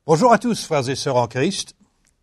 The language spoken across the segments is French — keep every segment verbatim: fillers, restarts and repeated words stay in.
Bonjour à tous, frères et sœurs en Christ.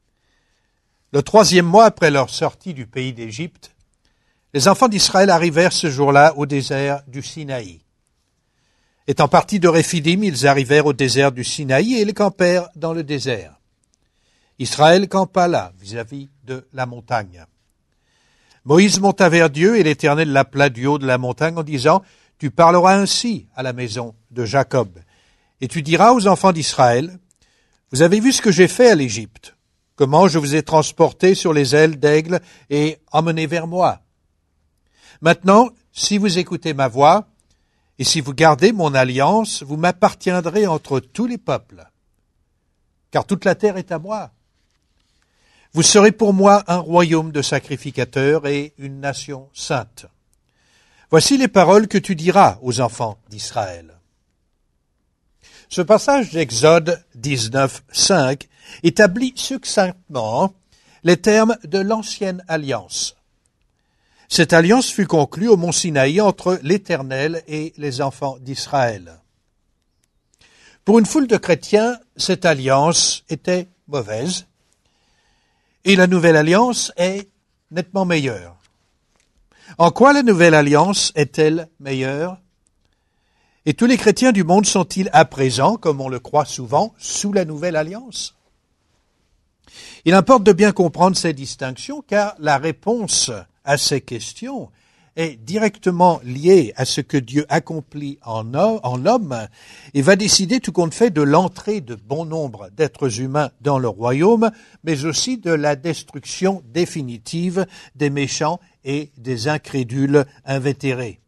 Le troisième mois après leur sortie du pays d'Égypte, les enfants d'Israël arrivèrent ce jour-là au désert du Sinaï. Étant partis de Réphidim, ils arrivèrent au désert du Sinaï et ils campèrent dans le désert. Israël campa là, vis-à-vis de la montagne. Moïse monta vers Dieu et l'Éternel l'appela du haut de la montagne en disant « Tu parleras ainsi à la maison de Jacob, et tu diras aux enfants d'Israël, vous avez vu ce que j'ai fait à l'Égypte, comment je vous ai transporté sur les ailes d'aigle et emmené vers moi. Maintenant, si vous écoutez ma voix, et si vous gardez mon alliance, vous m'appartiendrez entre tous les peuples, car toute la terre est à moi. Vous serez pour moi un royaume de sacrificateurs et une nation sainte. Voici les paroles que tu diras aux enfants d'Israël. » Ce passage d'Exode dix-neuf, cinq établit succinctement les termes de l'ancienne alliance. Cette alliance fut conclue au mont Sinaï entre l'Éternel et les enfants d'Israël. Pour une foule de chrétiens, cette alliance était mauvaise et la nouvelle alliance est nettement meilleure. En quoi la nouvelle alliance est-elle meilleure? Et tous les chrétiens du monde sont-ils à présent, comme on le croit souvent, sous la nouvelle alliance? Il importe de bien comprendre ces distinctions, car la réponse à ces questions est directement liée à ce que Dieu accomplit en l'homme et va décider tout compte fait de l'entrée de bon nombre d'êtres humains dans le royaume, mais aussi de la destruction définitive des méchants et des incrédules invétérés.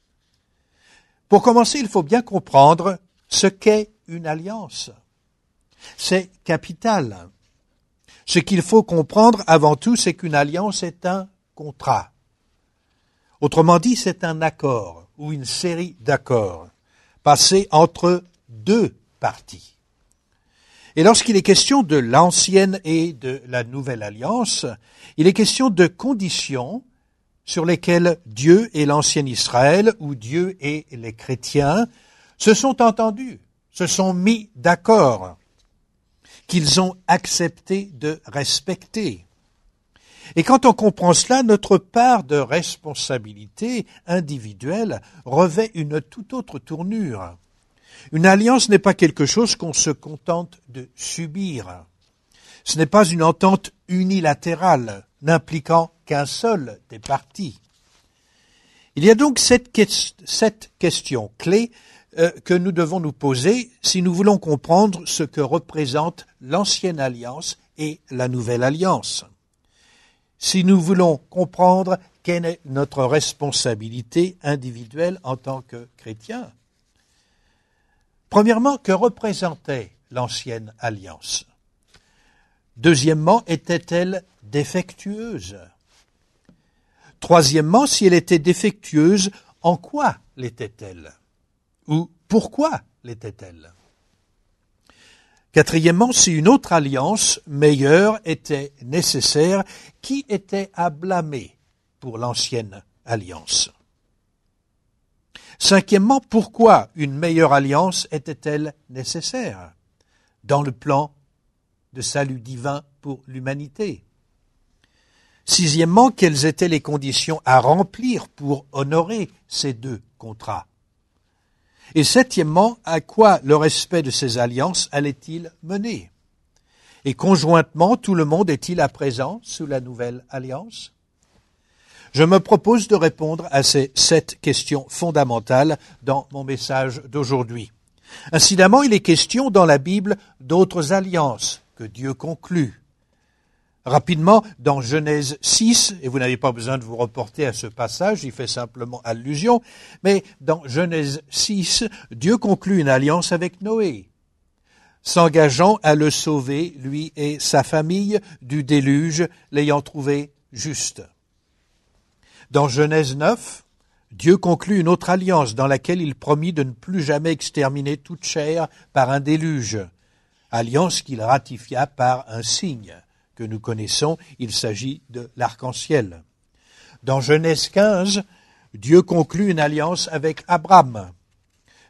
Pour commencer, il faut bien comprendre ce qu'est une alliance. C'est capital. Ce qu'il faut comprendre avant tout, c'est qu'une alliance est un contrat. Autrement dit, c'est un accord ou une série d'accords passés entre deux parties. Et lorsqu'il est question de l'ancienne et de la nouvelle alliance, il est question de conditions sur lesquels Dieu et l'ancien Israël, ou Dieu et les chrétiens, se sont entendus, se sont mis d'accord, qu'ils ont accepté de respecter. Et quand on comprend cela, notre part de responsabilité individuelle revêt une toute autre tournure. Une alliance n'est pas quelque chose qu'on se contente de subir. Ce n'est pas une entente unilatérale, n'impliquant qu'un seul des parties. Il y a donc cette, que- cette question clé euh, que nous devons nous poser si nous voulons comprendre ce que représente l'ancienne alliance et la nouvelle alliance. Si nous voulons comprendre quelle est notre responsabilité individuelle en tant que chrétiens. Premièrement, que représentait l'ancienne alliance? Deuxièmement, était-elle défectueuse? Troisièmement, si elle était défectueuse, en quoi l'était-elle? Ou pourquoi l'était-elle? Quatrièmement, si une autre alliance meilleure était nécessaire, qui était à blâmer pour l'ancienne alliance? Cinquièmement, pourquoi une meilleure alliance était-elle nécessaire dans le plan de salut divin pour l'humanité? Sixièmement, quelles étaient les conditions à remplir pour honorer ces deux contrats? Et septièmement, à quoi le respect de ces alliances allait-il mener? Et conjointement, tout le monde est-il à présent sous la nouvelle alliance? Je me propose de répondre à ces sept questions fondamentales dans mon message d'aujourd'hui. Incidemment, il est question dans la Bible d'autres alliances que Dieu conclut. Rapidement, dans Genèse six, et vous n'avez pas besoin de vous reporter à ce passage, il fait simplement allusion, mais dans Genèse six, Dieu conclut une alliance avec Noé, s'engageant à le sauver, lui et sa famille, du déluge, l'ayant trouvé juste. Dans Genèse neuf, Dieu conclut une autre alliance dans laquelle il promit de ne plus jamais exterminer toute chair par un déluge, alliance qu'il ratifia par un signe que nous connaissons, il s'agit de l'arc-en-ciel. Dans Genèse quinze, Dieu conclut une alliance avec Abraham,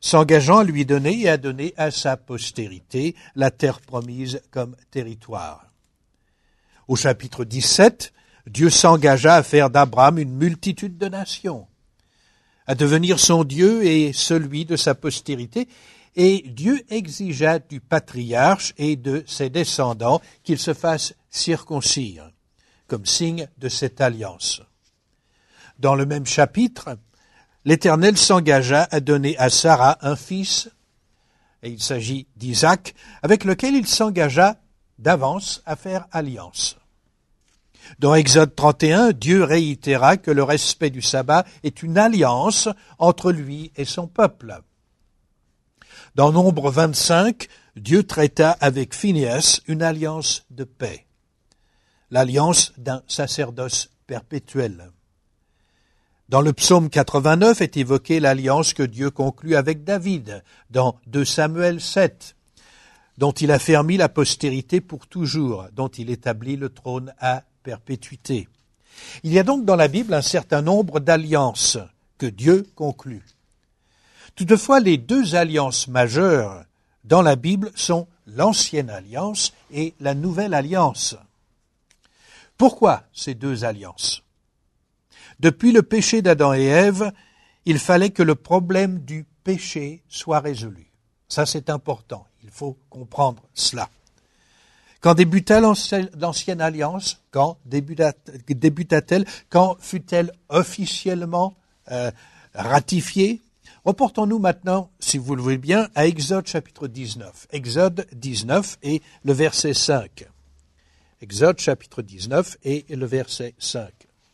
s'engageant à lui donner et à donner à sa postérité la terre promise comme territoire. Au chapitre dix-sept, Dieu s'engagea à faire d'Abraham une multitude de nations, à devenir son Dieu et celui de sa postérité, et Dieu exigea du patriarche et de ses descendants qu'ils se fassent circoncire, comme signe de cette alliance. Dans le même chapitre, l'Éternel s'engagea à donner à Sarah un fils, et il s'agit d'Isaac, avec lequel il s'engagea d'avance à faire alliance. Dans Exode trente et un, Dieu réitéra que le respect du sabbat est une alliance entre lui et son peuple. Dans Nombre vingt-cinq, Dieu traita avec Phinéas une alliance de paix, l'alliance d'un sacerdoce perpétuel. Dans le psaume quatre-vingt-neuf est évoquée l'alliance que Dieu conclut avec David dans deux Samuel sept, dont il affermit la postérité pour toujours, dont il établit le trône à perpétuité. Il y a donc dans la Bible un certain nombre d'alliances que Dieu conclut. Toutefois, les deux alliances majeures dans la Bible sont l'ancienne alliance et la nouvelle alliance. Pourquoi ces deux alliances ? Depuis le péché d'Adam et Ève, il fallait que le problème du péché soit résolu. Ça, c'est important. Il faut comprendre cela. Quand débuta l'ancienne alliance? Quand débuta-t-elle? Quand fut-elle officiellement euh, ratifiée? Reportons-nous maintenant, si vous le voulez bien, à Exode chapitre dix-neuf. Exode dix-neuf et le verset cinq. Exode chapitre dix-neuf et le verset cinq.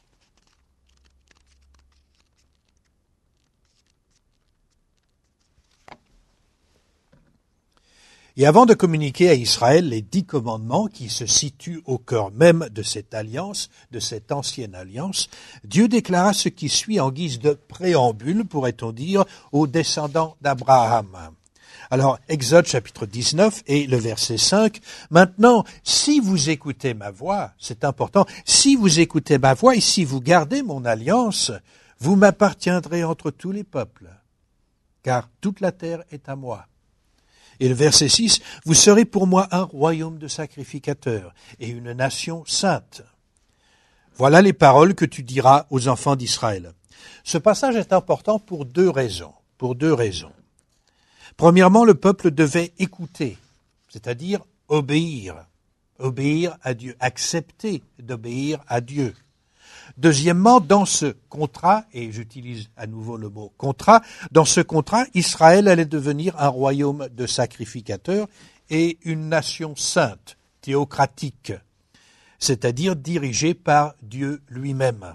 Et avant de communiquer à Israël les dix commandements qui se situent au cœur même de cette alliance, de cette ancienne alliance, Dieu déclara ce qui suit en guise de préambule, pourrait-on dire, aux descendants d'Abraham. Alors, Exode chapitre dix-neuf et le verset cinq, « Maintenant, si vous écoutez ma voix, c'est important, si vous écoutez ma voix et si vous gardez mon alliance, vous m'appartiendrez entre tous les peuples, car toute la terre est à moi. » Et le verset six, « Vous serez pour moi un royaume de sacrificateurs et une nation sainte. » Voilà les paroles que tu diras aux enfants d'Israël. Ce passage est important pour deux raisons. Pour deux raisons. Premièrement, le peuple devait écouter, c'est-à-dire obéir. Obéir à Dieu, accepter d'obéir à Dieu. Deuxièmement, dans ce contrat, et j'utilise à nouveau le mot contrat, dans ce contrat, Israël allait devenir un royaume de sacrificateurs et une nation sainte, théocratique, c'est-à-dire dirigée par Dieu lui-même.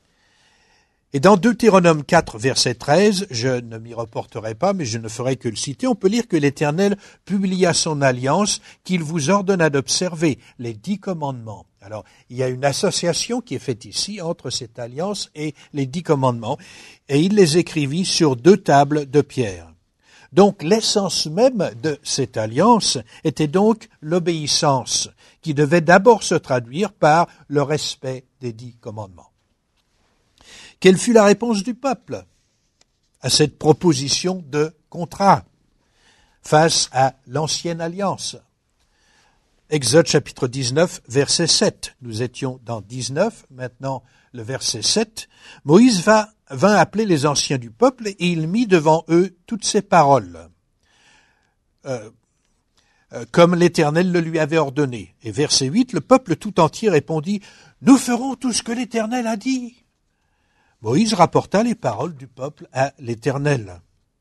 Et dans Deutéronome quatre, verset treize, je ne m'y reporterai pas, mais je ne ferai que le citer, on peut lire que l'Éternel publia son alliance qu'il vous ordonna d'observer, les dix commandements. Alors, il y a une association qui est faite ici entre cette alliance et les dix commandements, et il les écrivit sur deux tables de pierre. Donc, l'essence même de cette alliance était donc l'obéissance, qui devait d'abord se traduire par le respect des dix commandements. Quelle fut la réponse du peuple à cette proposition de contrat face à l'ancienne alliance? Exode chapitre dix-neuf, verset sept. Nous étions dans dix-neuf, maintenant le verset sept. Moïse va, vint appeler les anciens du peuple et il mit devant eux toutes ces paroles, euh, euh, comme l'Éternel le lui avait ordonné. Et verset huit, le peuple tout entier répondit, « Nous ferons tout ce que l'Éternel a dit. » Moïse rapporta les paroles du peuple à l'Éternel.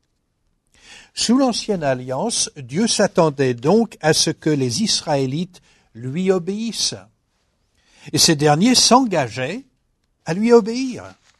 Sous l'ancienne alliance, Dieu s'attendait donc à ce que les Israélites lui obéissent. Et ces derniers s'engageaient à lui obéir,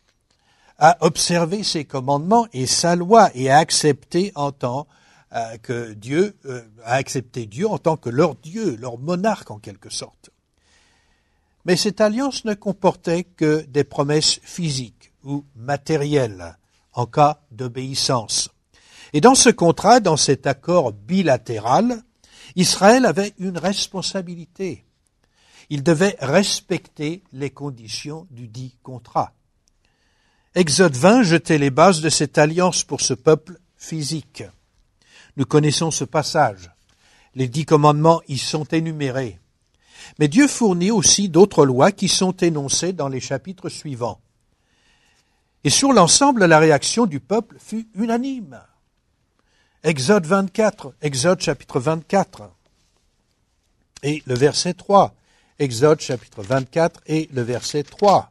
à observer ses commandements et sa loi et à accepter en tant euh, que Dieu, euh, à accepter Dieu en tant que leur Dieu, leur monarque en quelque sorte. Mais cette alliance ne comportait que des promesses physiques ou matérielles en cas d'obéissance. Et dans ce contrat, dans cet accord bilatéral, Israël avait une responsabilité. Il devait respecter les conditions du dit contrat. Exode vingt jetait les bases de cette alliance pour ce peuple physique. Nous connaissons ce passage. Les dix commandements y sont énumérés. Mais Dieu fournit aussi d'autres lois qui sont énoncées dans les chapitres suivants. Et sur l'ensemble, la réaction du peuple fut unanime. Exode vingt-quatre, Exode chapitre vingt-quatre et le verset trois. Exode chapitre vingt-quatre et le verset trois.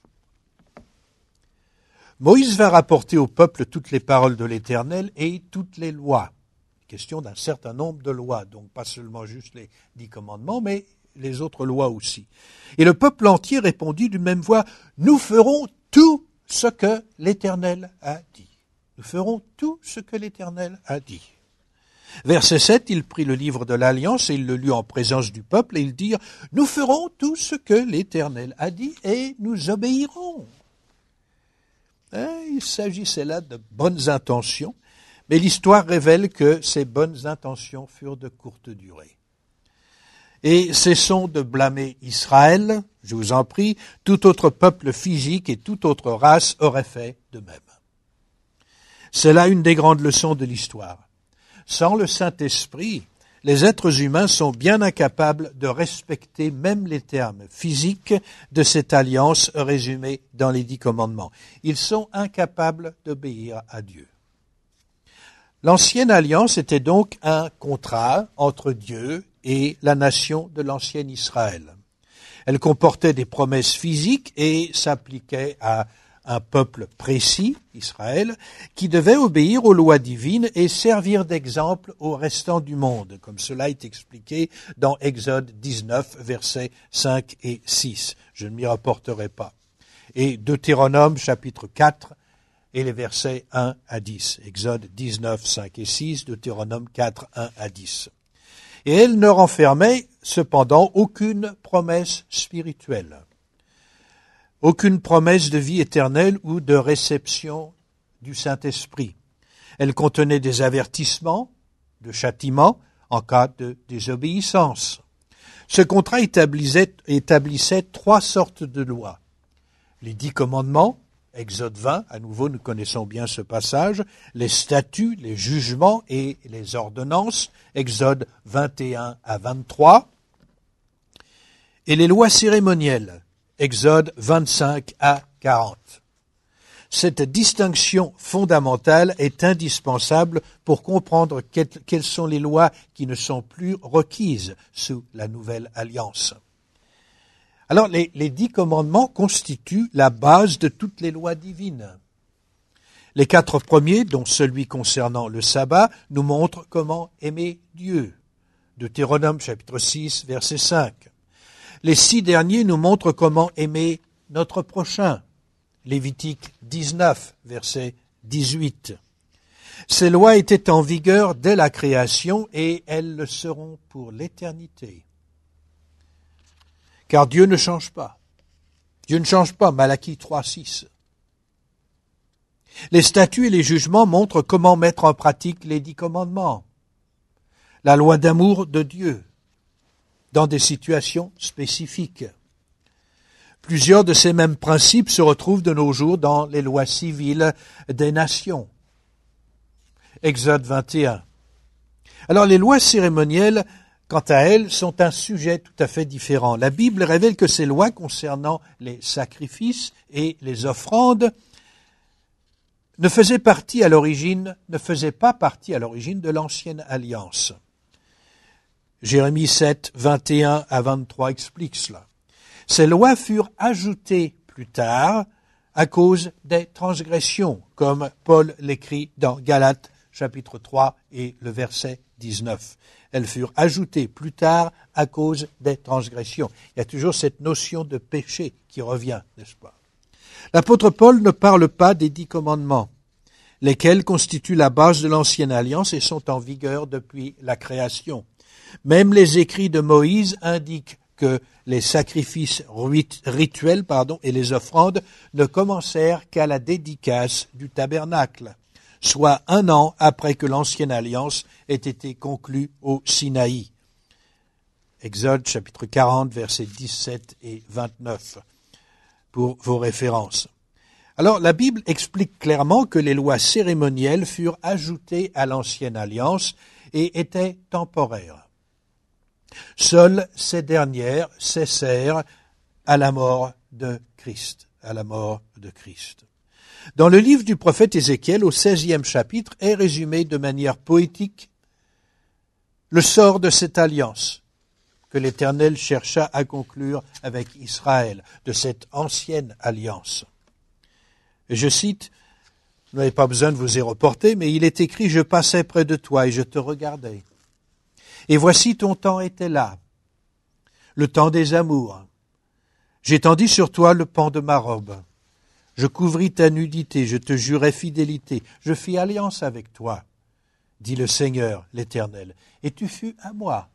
Moïse vint rapporter au peuple toutes les paroles de l'Éternel et toutes les lois. Question d'un certain nombre de lois, donc pas seulement juste les dix commandements, mais les autres lois aussi. Et le peuple entier répondit d'une même voix, « Nous ferons tout ce que l'Éternel a dit. » Nous ferons tout ce que l'Éternel a dit. Verset sept, il prit le livre de l'Alliance et il le lut en présence du peuple et ils dirent, « Nous ferons tout ce que l'Éternel a dit et nous obéirons. » Il s'agissait là de bonnes intentions, mais l'histoire révèle que ces bonnes intentions furent de courte durée. Et cessons de blâmer Israël, je vous en prie, tout autre peuple physique et toute autre race aurait fait de même. C'est là une des grandes leçons de l'histoire. Sans le Saint-Esprit, les êtres humains sont bien incapables de respecter même les termes physiques de cette alliance résumée dans les dix commandements. Ils sont incapables d'obéir à Dieu. L'ancienne alliance était donc un contrat entre Dieu et la nation de l'ancien Israël. Elle comportait des promesses physiques et s'appliquait à un peuple précis, Israël, qui devait obéir aux lois divines et servir d'exemple au restant du monde, comme cela est expliqué dans Exode dix-neuf, versets cinq et six. Je ne m'y rapporterai pas. Et Deutéronome, chapitre quatre, et les versets un à dix. Exode dix-neuf, cinq et six, Deutéronome quatre, un à dix. Et elle ne renfermait cependant aucune promesse spirituelle. Aucune promesse de vie éternelle ou de réception du Saint-Esprit. Elle contenait des avertissements de châtiment en cas de désobéissance. Ce contrat établissait, établissait trois sortes de lois. Les dix commandements, Exode vingt, à nouveau nous connaissons bien ce passage, les statuts, les jugements et les ordonnances, Exode vingt et un à vingt-trois, et les lois cérémonielles, Exode vingt-cinq à quarante. Cette distinction fondamentale est indispensable pour comprendre quelles sont les lois qui ne sont plus requises sous la nouvelle alliance. Alors, les, les dix commandements constituent la base de toutes les lois divines. Les quatre premiers, dont celui concernant le sabbat, nous montrent comment aimer Dieu. Deutéronome chapitre six, verset cinq. Les six derniers nous montrent comment aimer notre prochain. Lévitique dix-neuf, verset dix-huit. Ces lois étaient en vigueur dès la création et elles le seront pour l'éternité. Car Dieu ne change pas. Dieu ne change pas, Malachie trois, six. Les statuts et les jugements montrent comment mettre en pratique les dix commandements. La loi d'amour de Dieu, dans des situations spécifiques. Plusieurs de ces mêmes principes se retrouvent de nos jours dans les lois civiles des nations. Exode vingt et un. Alors les lois cérémonielles, quant à elles, sont un sujet tout à fait différent. La Bible révèle que ces lois concernant les sacrifices et les offrandes ne faisaient partie à l'origine, ne faisaient pas partie à l'origine de l'ancienne alliance. Jérémie sept, vingt et un à vingt-trois explique cela. Ces lois furent ajoutées plus tard à cause des transgressions, comme Paul l'écrit dans Galates chapitre trois et le verset dix-neuf. Elles furent ajoutées plus tard à cause des transgressions. Il y a toujours cette notion de péché qui revient, n'est-ce pas? L'apôtre Paul ne parle pas des dix commandements, lesquels constituent la base de l'ancienne alliance et sont en vigueur depuis la création. Même les écrits de Moïse indiquent que les sacrifices rituels pardon, et les offrandes ne commencèrent qu'à la dédicace du tabernacle, soit un an après que l'ancienne alliance ait été conclue au Sinaï. Exode chapitre quarante, versets dix-sept et vingt-neuf, pour vos références. Alors, la Bible explique clairement que les lois cérémonielles furent ajoutées à l'ancienne alliance et étaient temporaires. Seules ces dernières cessèrent à la mort de Christ, à la mort de Christ. Dans le livre du prophète Ézéchiel, au seizième chapitre, est résumé de manière poétique le sort de cette alliance que l'Éternel chercha à conclure avec Israël, de cette ancienne alliance. Et je cite, vous n'avez pas besoin de vous y reporter, mais il est écrit « Je passais près de toi et je te regardais. Et voici ton temps était là, le temps des amours. J'étendis sur toi le pan de ma robe. Je couvris ta nudité, je te jurai fidélité. Je fis alliance avec toi, dit le Seigneur, l'Éternel, et tu fus à moi.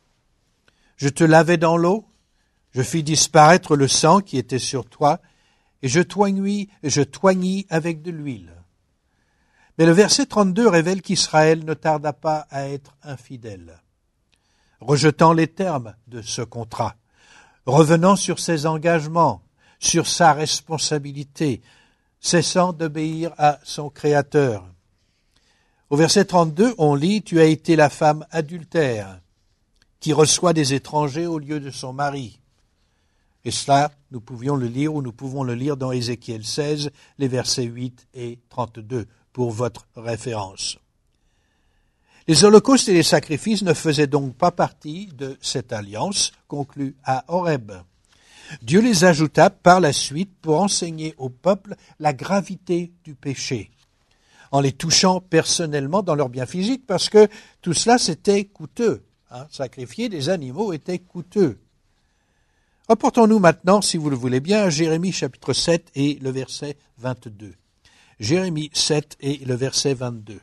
Je te lavai dans l'eau, je fis disparaître le sang qui était sur toi, et je toignis, je toignis avec de l'huile. » Mais le verset trente-deux révèle qu'Israël ne tarda pas à être infidèle. Rejetant les termes de ce contrat, revenant sur ses engagements, sur sa responsabilité, cessant d'obéir à son Créateur. Au verset trente-deux, on lit « Tu as été la femme adultère, qui reçoit des étrangers au lieu de son mari. » Et cela, nous pouvions le lire ou nous pouvons le lire dans Ézéchiel seize, les versets huit et trente-deux, pour votre référence. Les holocaustes et les sacrifices ne faisaient donc pas partie de cette alliance conclue à Horeb. Dieu les ajouta par la suite pour enseigner au peuple la gravité du péché, en les touchant personnellement dans leur bien physique, parce que tout cela c'était coûteux. Hein, sacrifier des animaux était coûteux. Reportons-nous maintenant, si vous le voulez bien, à Jérémie chapitre sept et le verset vingt-deux. Jérémie sept et le verset vingt-deux.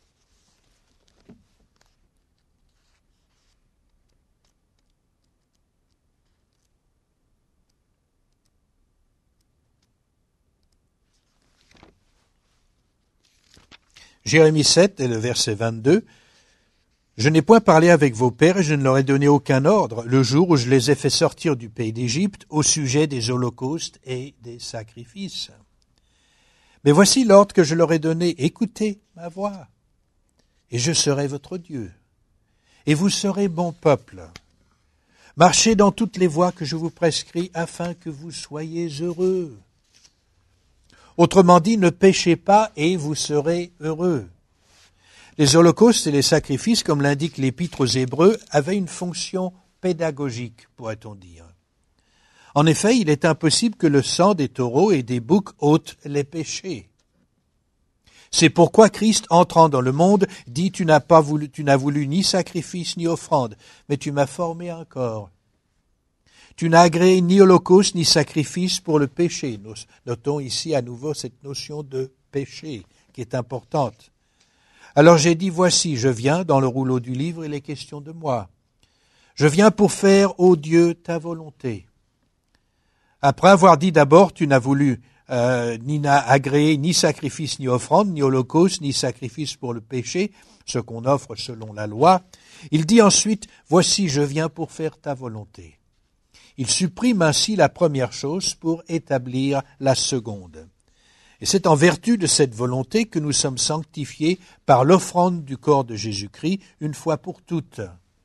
Jérémie sept et le verset vingt-deux. « Je n'ai point parlé avec vos pères et je ne leur ai donné aucun ordre le jour où je les ai fait sortir du pays d'Égypte au sujet des holocaustes et des sacrifices. Mais voici l'ordre que je leur ai donné, écoutez ma voix, et je serai votre Dieu, et vous serez mon peuple. Marchez dans toutes les voies que je vous prescris afin que vous soyez heureux. Autrement dit, ne péchez pas et vous serez heureux. » Les holocaustes et les sacrifices, comme l'indique l'Épître aux Hébreux, avaient une fonction pédagogique, pourrait-on dire. En effet, il est impossible que le sang des taureaux et des boucs ôte les péchés. C'est pourquoi Christ, entrant dans le monde, dit « Tu n'as pas voulu, tu n'as voulu ni sacrifice ni offrande, mais tu m'as formé un corps. Tu n'as agréé ni holocauste ni sacrifice pour le péché. » Notons ici à nouveau cette notion de péché qui est importante. Alors j'ai dit, voici, je viens, dans le rouleau du livre, il est question de moi. Je viens pour faire, ô Dieu, ta volonté. Après avoir dit d'abord, tu n'as voulu euh, ni n'as agréé ni sacrifice, ni offrande, ni holocauste, ni sacrifice pour le péché, ce qu'on offre selon la loi, il dit ensuite, voici, je viens pour faire ta volonté. Il supprime ainsi la première chose pour établir la seconde. Et c'est en vertu de cette volonté que nous sommes sanctifiés par l'offrande du corps de Jésus-Christ une fois pour toutes.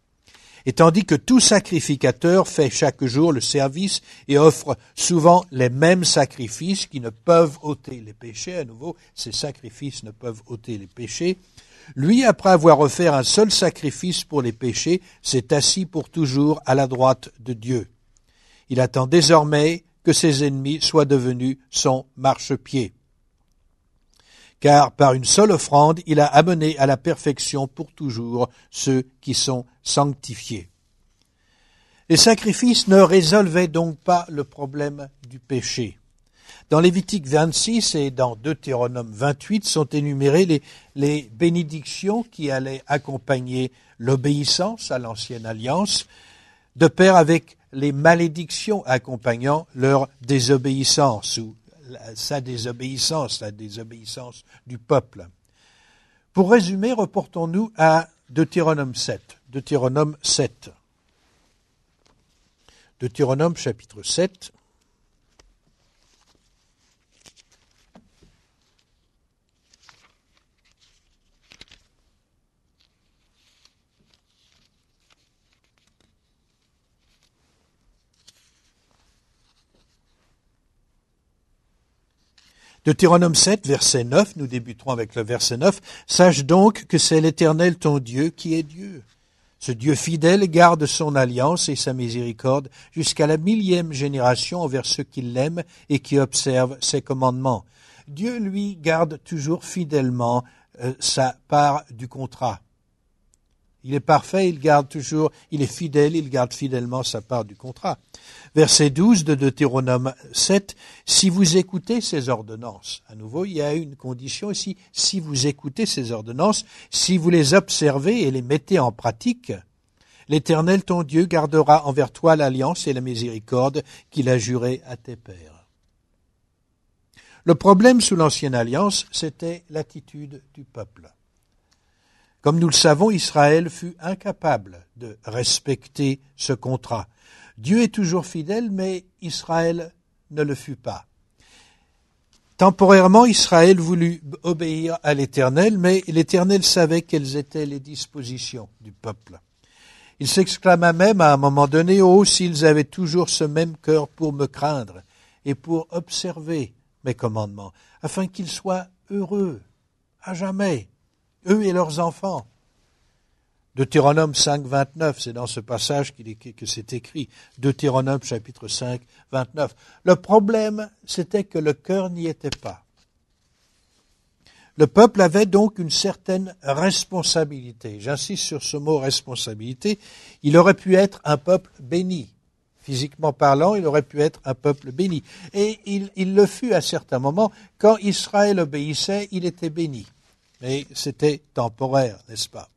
Et tandis que tout sacrificateur fait chaque jour le service et offre souvent les mêmes sacrifices qui ne peuvent ôter les péchés, à nouveau, ces sacrifices ne peuvent ôter les péchés, lui, après avoir offert un seul sacrifice pour les péchés, s'est assis pour toujours à la droite de Dieu. Il attend désormais que ses ennemis soient devenus son marchepied. Car par une seule offrande, il a amené à la perfection pour toujours ceux qui sont sanctifiés. Les sacrifices ne résolvaient donc pas le problème du péché. Dans Lévitique vingt-six et dans Deutéronome vingt-huit sont énumérées les, les bénédictions qui allaient accompagner l'obéissance à l'ancienne alliance, de pair avec les malédictions accompagnant leur désobéissance ou sa désobéissance, la désobéissance du peuple. Pour résumer, reportons-nous à Deutéronome sept. Deutéronome sept. Deutéronome chapitre sept. Deutéronome sept, verset neuf, nous débuterons avec le verset neuf. « Sache donc que c'est l'Éternel ton Dieu qui est Dieu. Ce Dieu fidèle garde son alliance et sa miséricorde jusqu'à la millième génération envers ceux qui l'aiment et qui observent ses commandements. » Dieu, lui, garde toujours fidèlement euh, sa part du contrat. Il est parfait, il garde toujours, il est fidèle, il garde fidèlement sa part du contrat. Verset douze de Deutéronome sept, « Si vous écoutez ces ordonnances », à nouveau, il y a une condition ici, « si vous écoutez ces ordonnances, si vous les observez et les mettez en pratique, l'Éternel ton Dieu gardera envers toi l'alliance et la miséricorde qu'il a jurée à tes pères. » Le problème sous l'ancienne alliance, c'était l'attitude du peuple. Comme nous le savons, Israël fut incapable de respecter ce contrat. Dieu est toujours fidèle, mais Israël ne le fut pas. Temporairement, Israël voulut obéir à l'Éternel, mais l'Éternel savait quelles étaient les dispositions du peuple. Il s'exclama même à un moment donné, « Oh, s'ils avaient toujours ce même cœur pour me craindre et pour observer mes commandements, afin qu'ils soient heureux à jamais, eux et leurs enfants. » Deutéronome cinq, vingt-neuf, c'est dans ce passage qu'il est, que c'est écrit. Deutéronome chapitre cinq, vingt-neuf. Le problème, c'était que le cœur n'y était pas. Le peuple avait donc une certaine responsabilité. J'insiste sur ce mot responsabilité. Il aurait pu être un peuple béni. Physiquement parlant, il aurait pu être un peuple béni. Et il, il le fut à certains moments. Quand Israël obéissait, il était béni. Mais c'était temporaire, n'est-ce pas?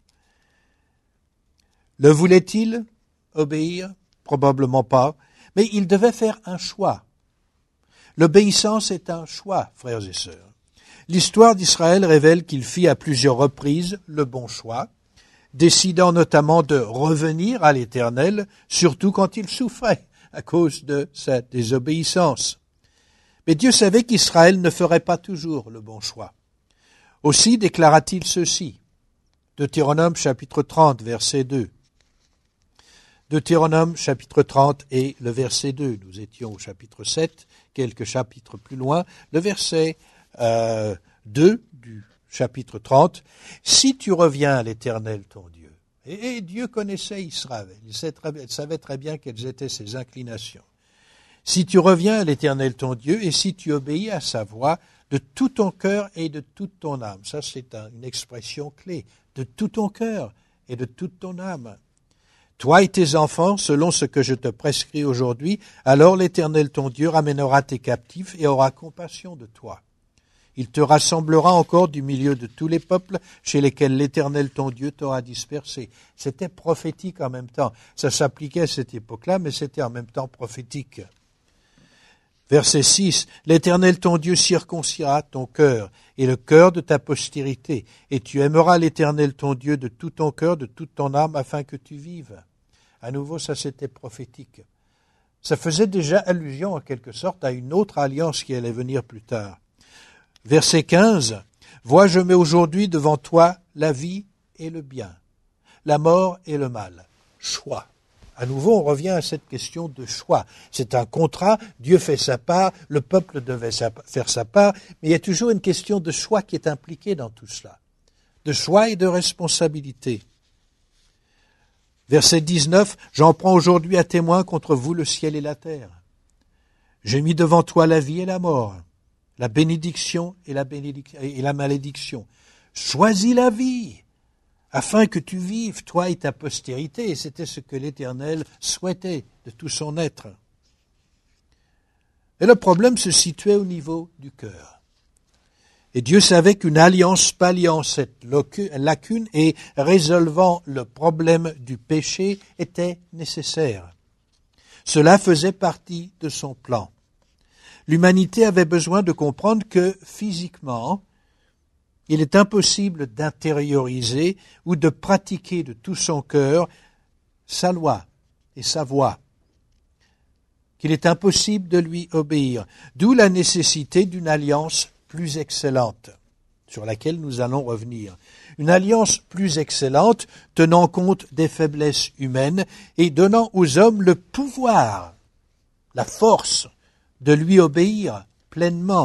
Le voulait-il obéir? Probablement pas. Mais il devait faire un choix. L'obéissance est un choix, frères et sœurs. L'histoire d'Israël révèle qu'il fit à plusieurs reprises le bon choix, décidant notamment de revenir à l'Éternel, surtout quand il souffrait à cause de sa désobéissance. Mais Dieu savait qu'Israël ne ferait pas toujours le bon choix. Aussi déclara-t-il ceci. Deutéronome chapitre trente, verset deux. Deutéronome chapitre trente et le verset deux. Nous étions au chapitre sept, quelques chapitres plus loin. Le verset euh, deux du chapitre trente. « Si tu reviens à l'Éternel ton Dieu. » Et, et Dieu connaissait Israël. Il, sait très, il savait très bien quelles étaient ses inclinations. « Si tu reviens à l'Éternel ton Dieu et si tu obéis à sa voix de tout ton cœur et de toute ton âme. » Ça, c'est un, une expression clé. De tout ton cœur et de toute ton âme. « Toi et tes enfants, selon ce que je te prescris aujourd'hui, alors l'Éternel ton Dieu ramènera tes captifs et aura compassion de toi. Il te rassemblera encore du milieu de tous les peuples chez lesquels l'Éternel ton Dieu t'aura dispersé. » C'était prophétique en même temps. Ça s'appliquait à cette époque-là, mais c'était en même temps prophétique. Verset six. « L'Éternel ton Dieu circoncira ton cœur et le cœur de ta postérité, et tu aimeras l'Éternel ton Dieu de tout ton cœur, de toute ton âme, afin que tu vives. » À nouveau, ça c'était prophétique. Ça faisait déjà allusion en quelque sorte à une autre alliance qui allait venir plus tard. Verset quinze. « Vois, je mets aujourd'hui devant toi la vie et le bien, la mort et le mal. » Choix. À nouveau, on revient à cette question de choix. C'est un contrat, Dieu fait sa part, le peuple devait faire sa part, mais il y a toujours une question de choix qui est impliquée dans tout cela. De choix et de responsabilité. Verset dix-neuf. « J'en prends aujourd'hui à témoin contre vous le ciel et la terre. J'ai mis devant toi la vie et la mort, la bénédiction et la, bénédic- et la malédiction. Choisis la vie, afin que tu vives, toi et ta postérité. » Et c'était ce que l'Éternel souhaitait de tout son être. Et le problème se situait au niveau du cœur. Et Dieu savait qu'une alliance palliant cette lacune et résolvant le problème du péché était nécessaire. Cela faisait partie de son plan. L'humanité avait besoin de comprendre que, physiquement, il est impossible d'intérioriser ou de pratiquer de tout son cœur sa loi et sa voie, qu'il est impossible de lui obéir, d'où la nécessité d'une alliance plus excellente, sur laquelle nous allons revenir. Une alliance plus excellente, tenant compte des faiblesses humaines et donnant aux hommes le pouvoir, la force de lui obéir pleinement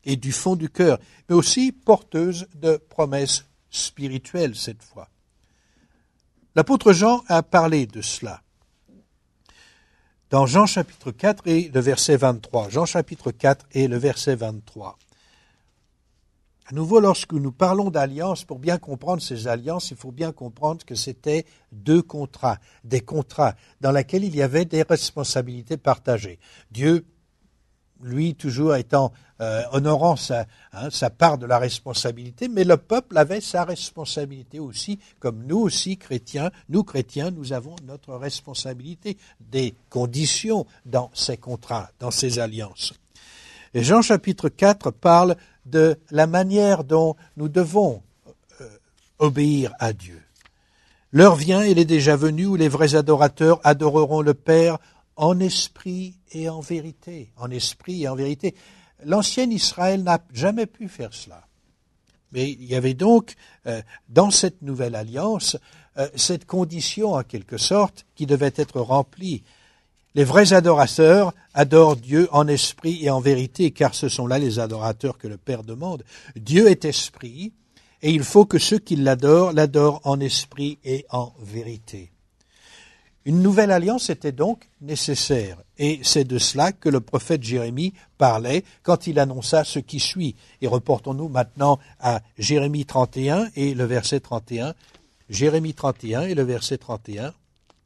et du fond du cœur, mais aussi porteuse de promesses spirituelles cette fois. L'apôtre Jean a parlé de cela dans Jean chapitre quatre et le verset vingt-trois. Jean chapitre quatre et le verset vingt-trois. À nouveau, lorsque nous parlons d'alliance, pour bien comprendre ces alliances, il faut bien comprendre que c'était deux contrats, des contrats dans lesquels il y avait des responsabilités partagées. Dieu, lui, toujours étant euh, honorant sa, hein, sa part de la responsabilité, mais le peuple avait sa responsabilité aussi, comme nous aussi, chrétiens, nous chrétiens, nous avons notre responsabilité, des conditions dans ces contrats, dans ces alliances. Et Jean chapitre quatre parle de la manière dont nous devons euh, obéir à Dieu. L'heure vient, elle est déjà venue, où les vrais adorateurs adoreront le Père en esprit et en vérité. En esprit et en vérité. L'ancien Israël n'a jamais pu faire cela. Mais il y avait donc, euh, dans cette nouvelle alliance, euh, cette condition, en quelque sorte, qui devait être remplie. Les vrais adorateurs adorent Dieu en esprit et en vérité, car ce sont là les adorateurs que le Père demande. Dieu est esprit, et il faut que ceux qui l'adorent, l'adorent en esprit et en vérité. Une nouvelle alliance était donc nécessaire, et c'est de cela que le prophète Jérémie parlait quand il annonça ce qui suit. Et reportons-nous maintenant à Jérémie trente et un et le verset trente et un. Jérémie trente et un et le verset trente et un.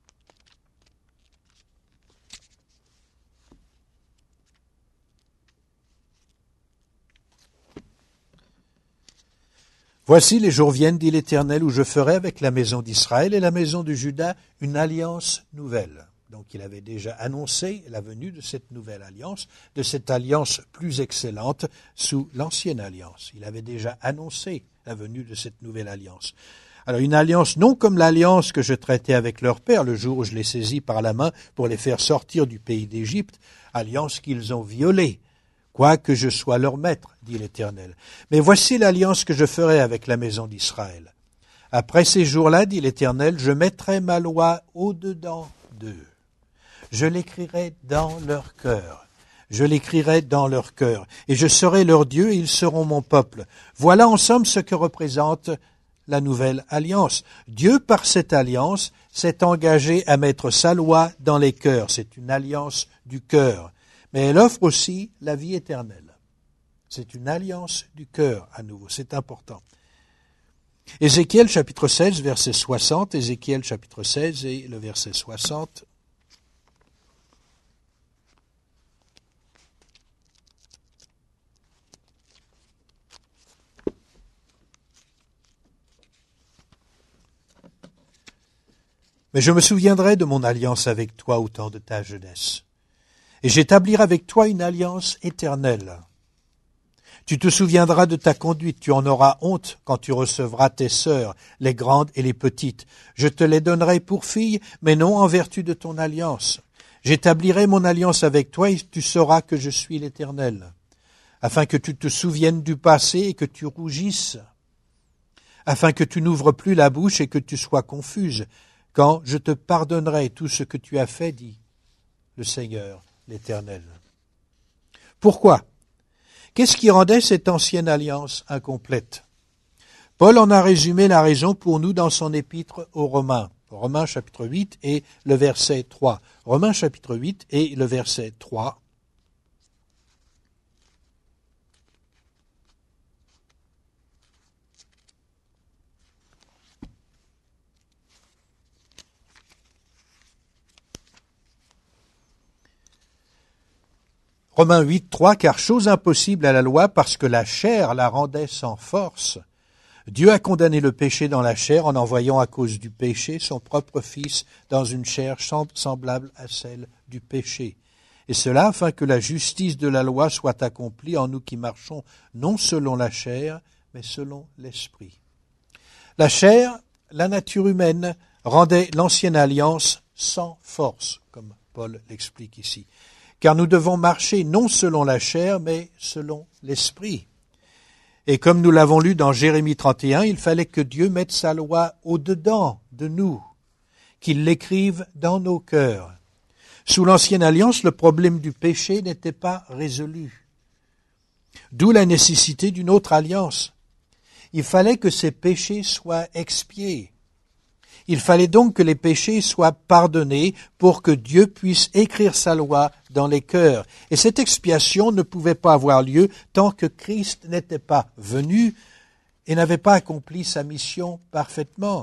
Voici les jours viennent, dit l'Éternel, où je ferai avec la maison d'Israël et la maison de Juda une alliance nouvelle. Donc il avait déjà annoncé la venue de cette nouvelle alliance, de cette alliance plus excellente sous l'ancienne alliance. Il avait déjà annoncé la venue de cette nouvelle alliance. Alors une alliance non comme l'alliance que je traitais avec leur père le jour où je les saisis par la main pour les faire sortir du pays d'Égypte, alliance qu'ils ont violée. Quoique je sois leur maître, dit l'Éternel. Mais voici l'alliance que je ferai avec la maison d'Israël. Après ces jours-là, dit l'Éternel, je mettrai ma loi au-dedans d'eux. Je l'écrirai dans leur cœur. Je l'écrirai dans leur cœur. Et je serai leur Dieu et ils seront mon peuple. Voilà en somme ce que représente la nouvelle alliance. Dieu, par cette alliance, s'est engagé à mettre sa loi dans les cœurs. C'est une alliance du cœur. Mais elle offre aussi la vie éternelle. C'est une alliance du cœur à nouveau, c'est important. Ézéchiel chapitre seize, verset soixante, Ézéchiel chapitre seize et le verset soixante. Mais je me souviendrai de mon alliance avec toi au temps de ta jeunesse. Et j'établirai avec toi une alliance éternelle. Tu te souviendras de ta conduite, tu en auras honte quand tu recevras tes sœurs, les grandes et les petites. Je te les donnerai pour filles, mais non en vertu de ton alliance. J'établirai mon alliance avec toi et tu sauras que je suis l'Éternel, afin que tu te souviennes du passé et que tu rougisses, afin que tu n'ouvres plus la bouche et que tu sois confuse, quand je te pardonnerai tout ce que tu as fait, dit le Seigneur, l'Éternel. Pourquoi? Qu'est-ce qui rendait cette ancienne alliance incomplète? Paul en a résumé la raison pour nous dans son épître aux Romains. Romains chapitre huit et le verset trois. Romains chapitre huit et le verset trois. Romains huit, trois, car chose impossible à la loi, parce que la chair la rendait sans force. Dieu a condamné le péché dans la chair en envoyant à cause du péché son propre Fils dans une chair semblable à celle du péché. Et cela afin que la justice de la loi soit accomplie en nous qui marchons non selon la chair, mais selon l'esprit. La chair, la nature humaine, rendait l'ancienne alliance sans force, comme Paul l'explique ici. Car nous devons marcher non selon la chair, mais selon l'esprit. Et comme nous l'avons lu dans Jérémie trente et un, il fallait que Dieu mette sa loi au-dedans de nous, qu'il l'écrive dans nos cœurs. Sous l'ancienne alliance, le problème du péché n'était pas résolu. D'où la nécessité d'une autre alliance. Il fallait que ces péchés soient expiés. Il fallait donc que les péchés soient pardonnés pour que Dieu puisse écrire sa loi dans les cœurs. Et cette expiation ne pouvait pas avoir lieu tant que Christ n'était pas venu et n'avait pas accompli sa mission parfaitement.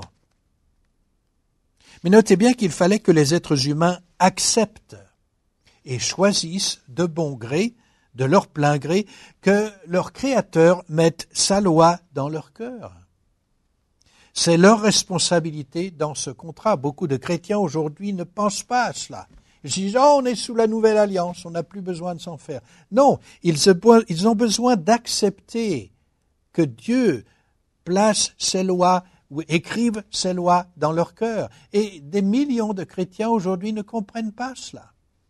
Mais notez bien qu'il fallait que les êtres humains acceptent et choisissent de bon gré, de leur plein gré, que leur Créateur mette sa loi dans leur cœur. C'est leur responsabilité dans ce contrat. Beaucoup de chrétiens aujourd'hui ne pensent pas à cela. Ils se disent « Oh, on est sous la nouvelle alliance, on n'a plus besoin de s'en faire. » Non, ils, ils ont besoin d'accepter que Dieu place ses lois ou écrive ses lois dans leur cœur. Et des millions de chrétiens aujourd'hui ne comprennent pas cela.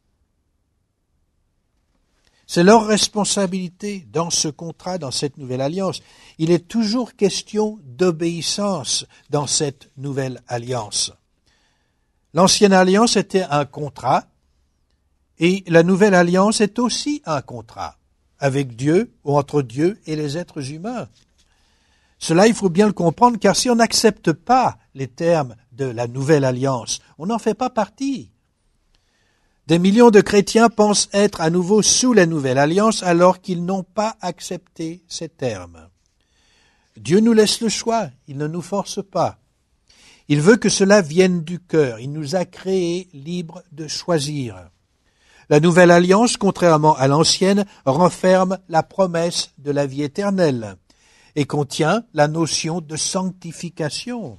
C'est leur responsabilité dans ce contrat, dans cette nouvelle alliance. Il est toujours question d'obéissance dans cette nouvelle alliance. L'ancienne alliance était un contrat et la nouvelle alliance est aussi un contrat avec Dieu ou entre Dieu et les êtres humains. Cela, il faut bien le comprendre, car si on n'accepte pas les termes de la nouvelle alliance, on n'en fait pas partie. Des millions de chrétiens pensent être à nouveau sous la nouvelle alliance alors qu'ils n'ont pas accepté ces termes. Dieu nous laisse le choix, il ne nous force pas. Il veut que cela vienne du cœur, il nous a créés libres de choisir. La nouvelle alliance, contrairement à l'ancienne, renferme la promesse de la vie éternelle et contient la notion de sanctification.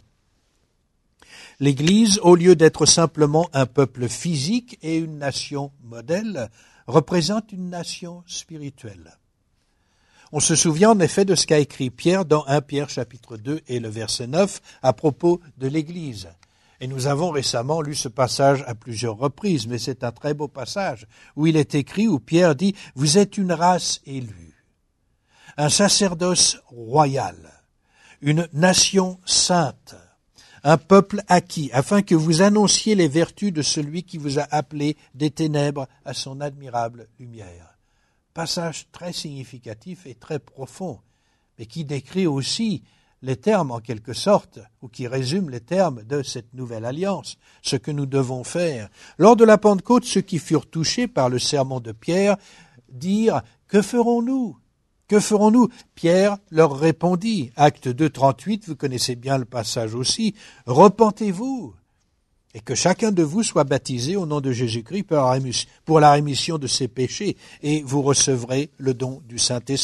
L'Église, au lieu d'être simplement un peuple physique et une nation modèle, représente une nation spirituelle. On se souvient en effet de ce qu'a écrit Pierre dans premier Pierre chapitre deux et le verset neuf à propos de l'Église. Et nous avons récemment lu ce passage à plusieurs reprises, mais c'est un très beau passage où il est écrit, où Pierre dit « Vous êtes une race élue, un sacerdoce royal, une nation sainte, un peuple acquis, afin que vous annonciez les vertus de celui qui vous a appelé des ténèbres à son admirable lumière. » Passage très significatif et très profond, mais qui décrit aussi les termes, en quelque sorte, ou qui résume les termes de cette nouvelle alliance, ce que nous devons faire. Lors de la Pentecôte, ceux qui furent touchés par le sermon de Pierre dirent « Que ferons-nous ? Que ferons-nous » Pierre leur répondit, acte deux, trente-huit, vous connaissez bien le passage aussi, « Repentez-vous, et que chacun de vous soit baptisé au nom de Jésus-Christ pour la rémission de ses péchés, et vous recevrez le don du Saint-Esprit. »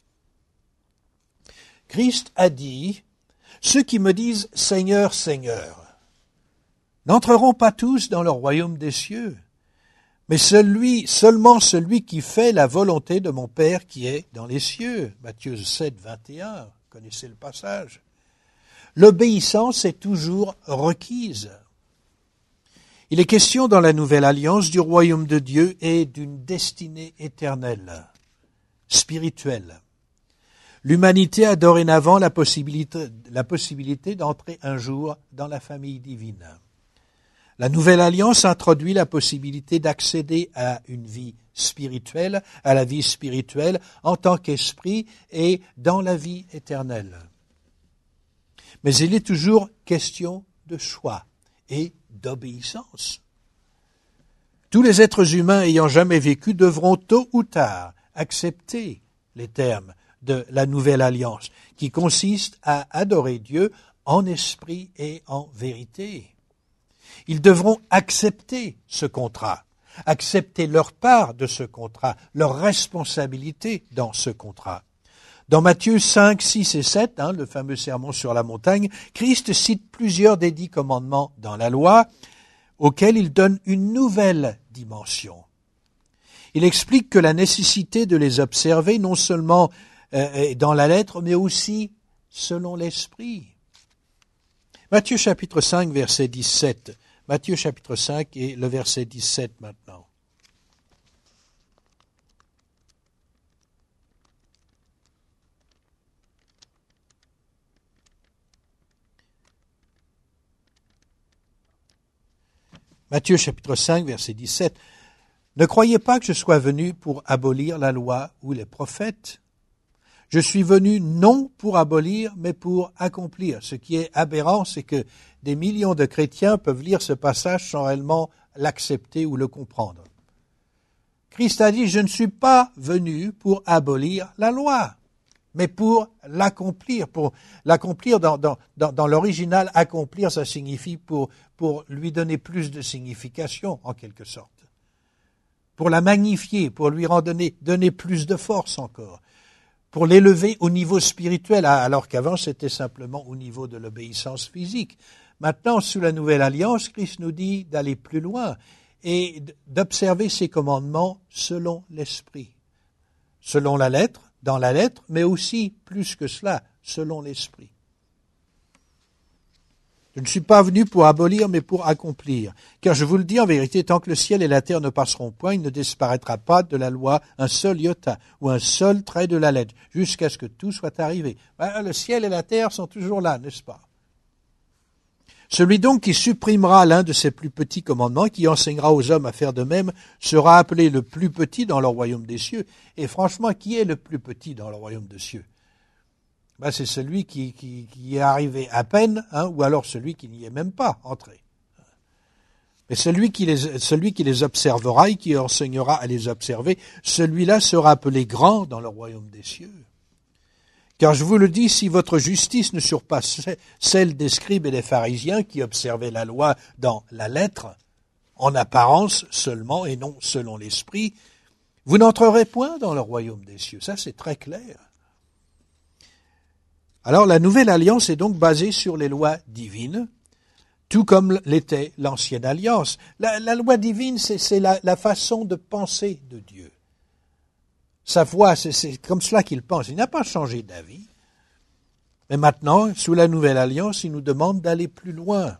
Christ a dit, « Ceux qui me disent « Seigneur, Seigneur » n'entreront pas tous dans le royaume des cieux, mais celui, seulement celui qui fait la volonté de mon Père qui est dans les cieux. » Matthieu sept, vingt et un, vous connaissez le passage. L'obéissance est toujours requise. Il est question dans la Nouvelle Alliance du royaume de Dieu et d'une destinée éternelle, spirituelle. L'humanité a dorénavant la possibilité, la possibilité d'entrer un jour dans la famille divine. La Nouvelle Alliance introduit la possibilité d'accéder à une vie spirituelle, à la vie spirituelle en tant qu'esprit et dans la vie éternelle. Mais il est toujours question de choix et d'obéissance. Tous les êtres humains ayant jamais vécu devront tôt ou tard accepter les termes de la Nouvelle Alliance, qui consiste à adorer Dieu en esprit et en vérité. Ils devront accepter ce contrat, accepter leur part de ce contrat, leur responsabilité dans ce contrat. Dans Matthieu cinq, six et sept, hein, le fameux sermon sur la montagne, Christ cite plusieurs des dix commandements dans la loi, auxquels il donne une nouvelle dimension. Il explique que la nécessité de les observer non seulement euh, dans la lettre, mais aussi selon l'esprit. Matthieu chapitre cinq, verset dix-sept. Matthieu chapitre cinq et le verset dix-sept maintenant. Matthieu chapitre cinq, verset dix-sept. Ne croyez pas que je sois venu pour abolir la loi ou les prophètes. Je suis venu non pour abolir, mais pour accomplir. Ce qui est aberrant, c'est que des millions de chrétiens peuvent lire ce passage sans réellement l'accepter ou le comprendre. Christ a dit, je ne suis pas venu pour abolir la loi, mais pour l'accomplir. Pour l'accomplir dans, dans, dans, dans l'original, accomplir, ça signifie pour, pour lui donner plus de signification, en quelque sorte. Pour la magnifier, pour lui en donner, donner plus de force encore. Pour l'élever au niveau spirituel, alors qu'avant c'était simplement au niveau de l'obéissance physique. Maintenant, sous la nouvelle alliance, Christ nous dit d'aller plus loin et d'observer ses commandements selon l'esprit. Selon la lettre, dans la lettre, mais aussi, plus que cela, selon l'esprit. Je ne suis pas venu pour abolir, mais pour accomplir. Car je vous le dis en vérité, tant que le ciel et la terre ne passeront point, il ne disparaîtra pas de la loi un seul iota ou un seul trait de la lettre, jusqu'à ce que tout soit arrivé. Ben, le ciel et la terre sont toujours là, n'est-ce pas? Celui donc qui supprimera l'un de ces plus petits commandements, qui enseignera aux hommes à faire de même, sera appelé le plus petit dans le royaume des cieux. Et franchement, qui est le plus petit dans le royaume des cieux? Ben, c'est celui qui, qui, qui est arrivé à peine, hein, ou alors celui qui n'y est même pas entré. Mais celui qui, les, celui qui les observera et qui enseignera à les observer, celui-là sera appelé grand dans le royaume des cieux. Car je vous le dis, si votre justice ne surpasse celle des scribes et des pharisiens qui observaient la loi dans la lettre, en apparence seulement et non selon l'esprit, vous n'entrerez point dans le royaume des cieux. Ça, c'est très clair. Alors, la nouvelle alliance est donc basée sur les lois divines, tout comme l'était l'ancienne alliance. La, la loi divine, c'est, c'est la, la façon de penser de Dieu. Sa voix, c'est, c'est comme cela qu'il pense. Il n'a pas changé d'avis. Mais maintenant, sous la nouvelle alliance, il nous demande d'aller plus loin.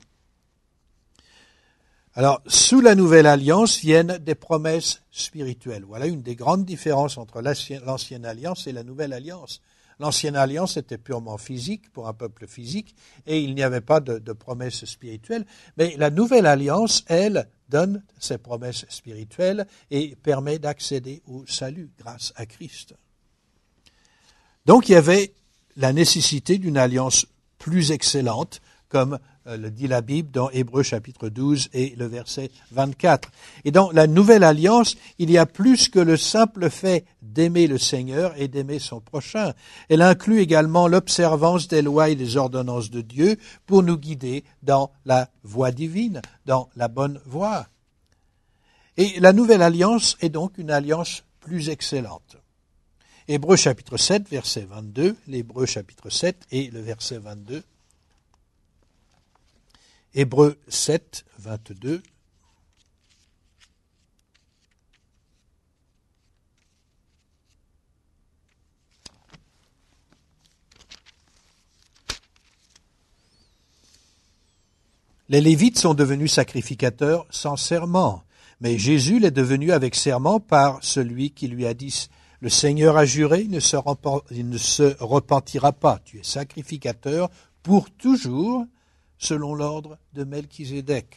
Alors, sous la nouvelle alliance viennent des promesses spirituelles. Voilà une des grandes différences entre l'ancienne alliance et la nouvelle alliance. L'ancienne alliance était purement physique, pour un peuple physique, et il n'y avait pas de, de promesses spirituelles. Mais la nouvelle alliance, elle, donne ces promesses spirituelles et permet d'accéder au salut grâce à Christ. Donc il y avait la nécessité d'une alliance plus excellente, comme le dit la Bible dans Hébreux chapitre douze et le verset vingt-quatre. Et dans la nouvelle alliance, il y a plus que le simple fait d'aimer le Seigneur et d'aimer son prochain. Elle inclut également l'observance des lois et des ordonnances de Dieu pour nous guider dans la voie divine, dans la bonne voie. Et la nouvelle alliance est donc une alliance plus excellente. Hébreux chapitre sept, verset vingt-deux, l'Hébreux chapitre sept et le verset vingt-deux. Hébreux sept, vingt-deux. Les Lévites sont devenus sacrificateurs sans serment, mais Jésus l'est devenu avec serment par celui qui lui a dit « Le Seigneur a juré, il ne se, repent, il ne se repentira pas. Tu es sacrificateur pour toujours, selon l'ordre de Melchisédek. »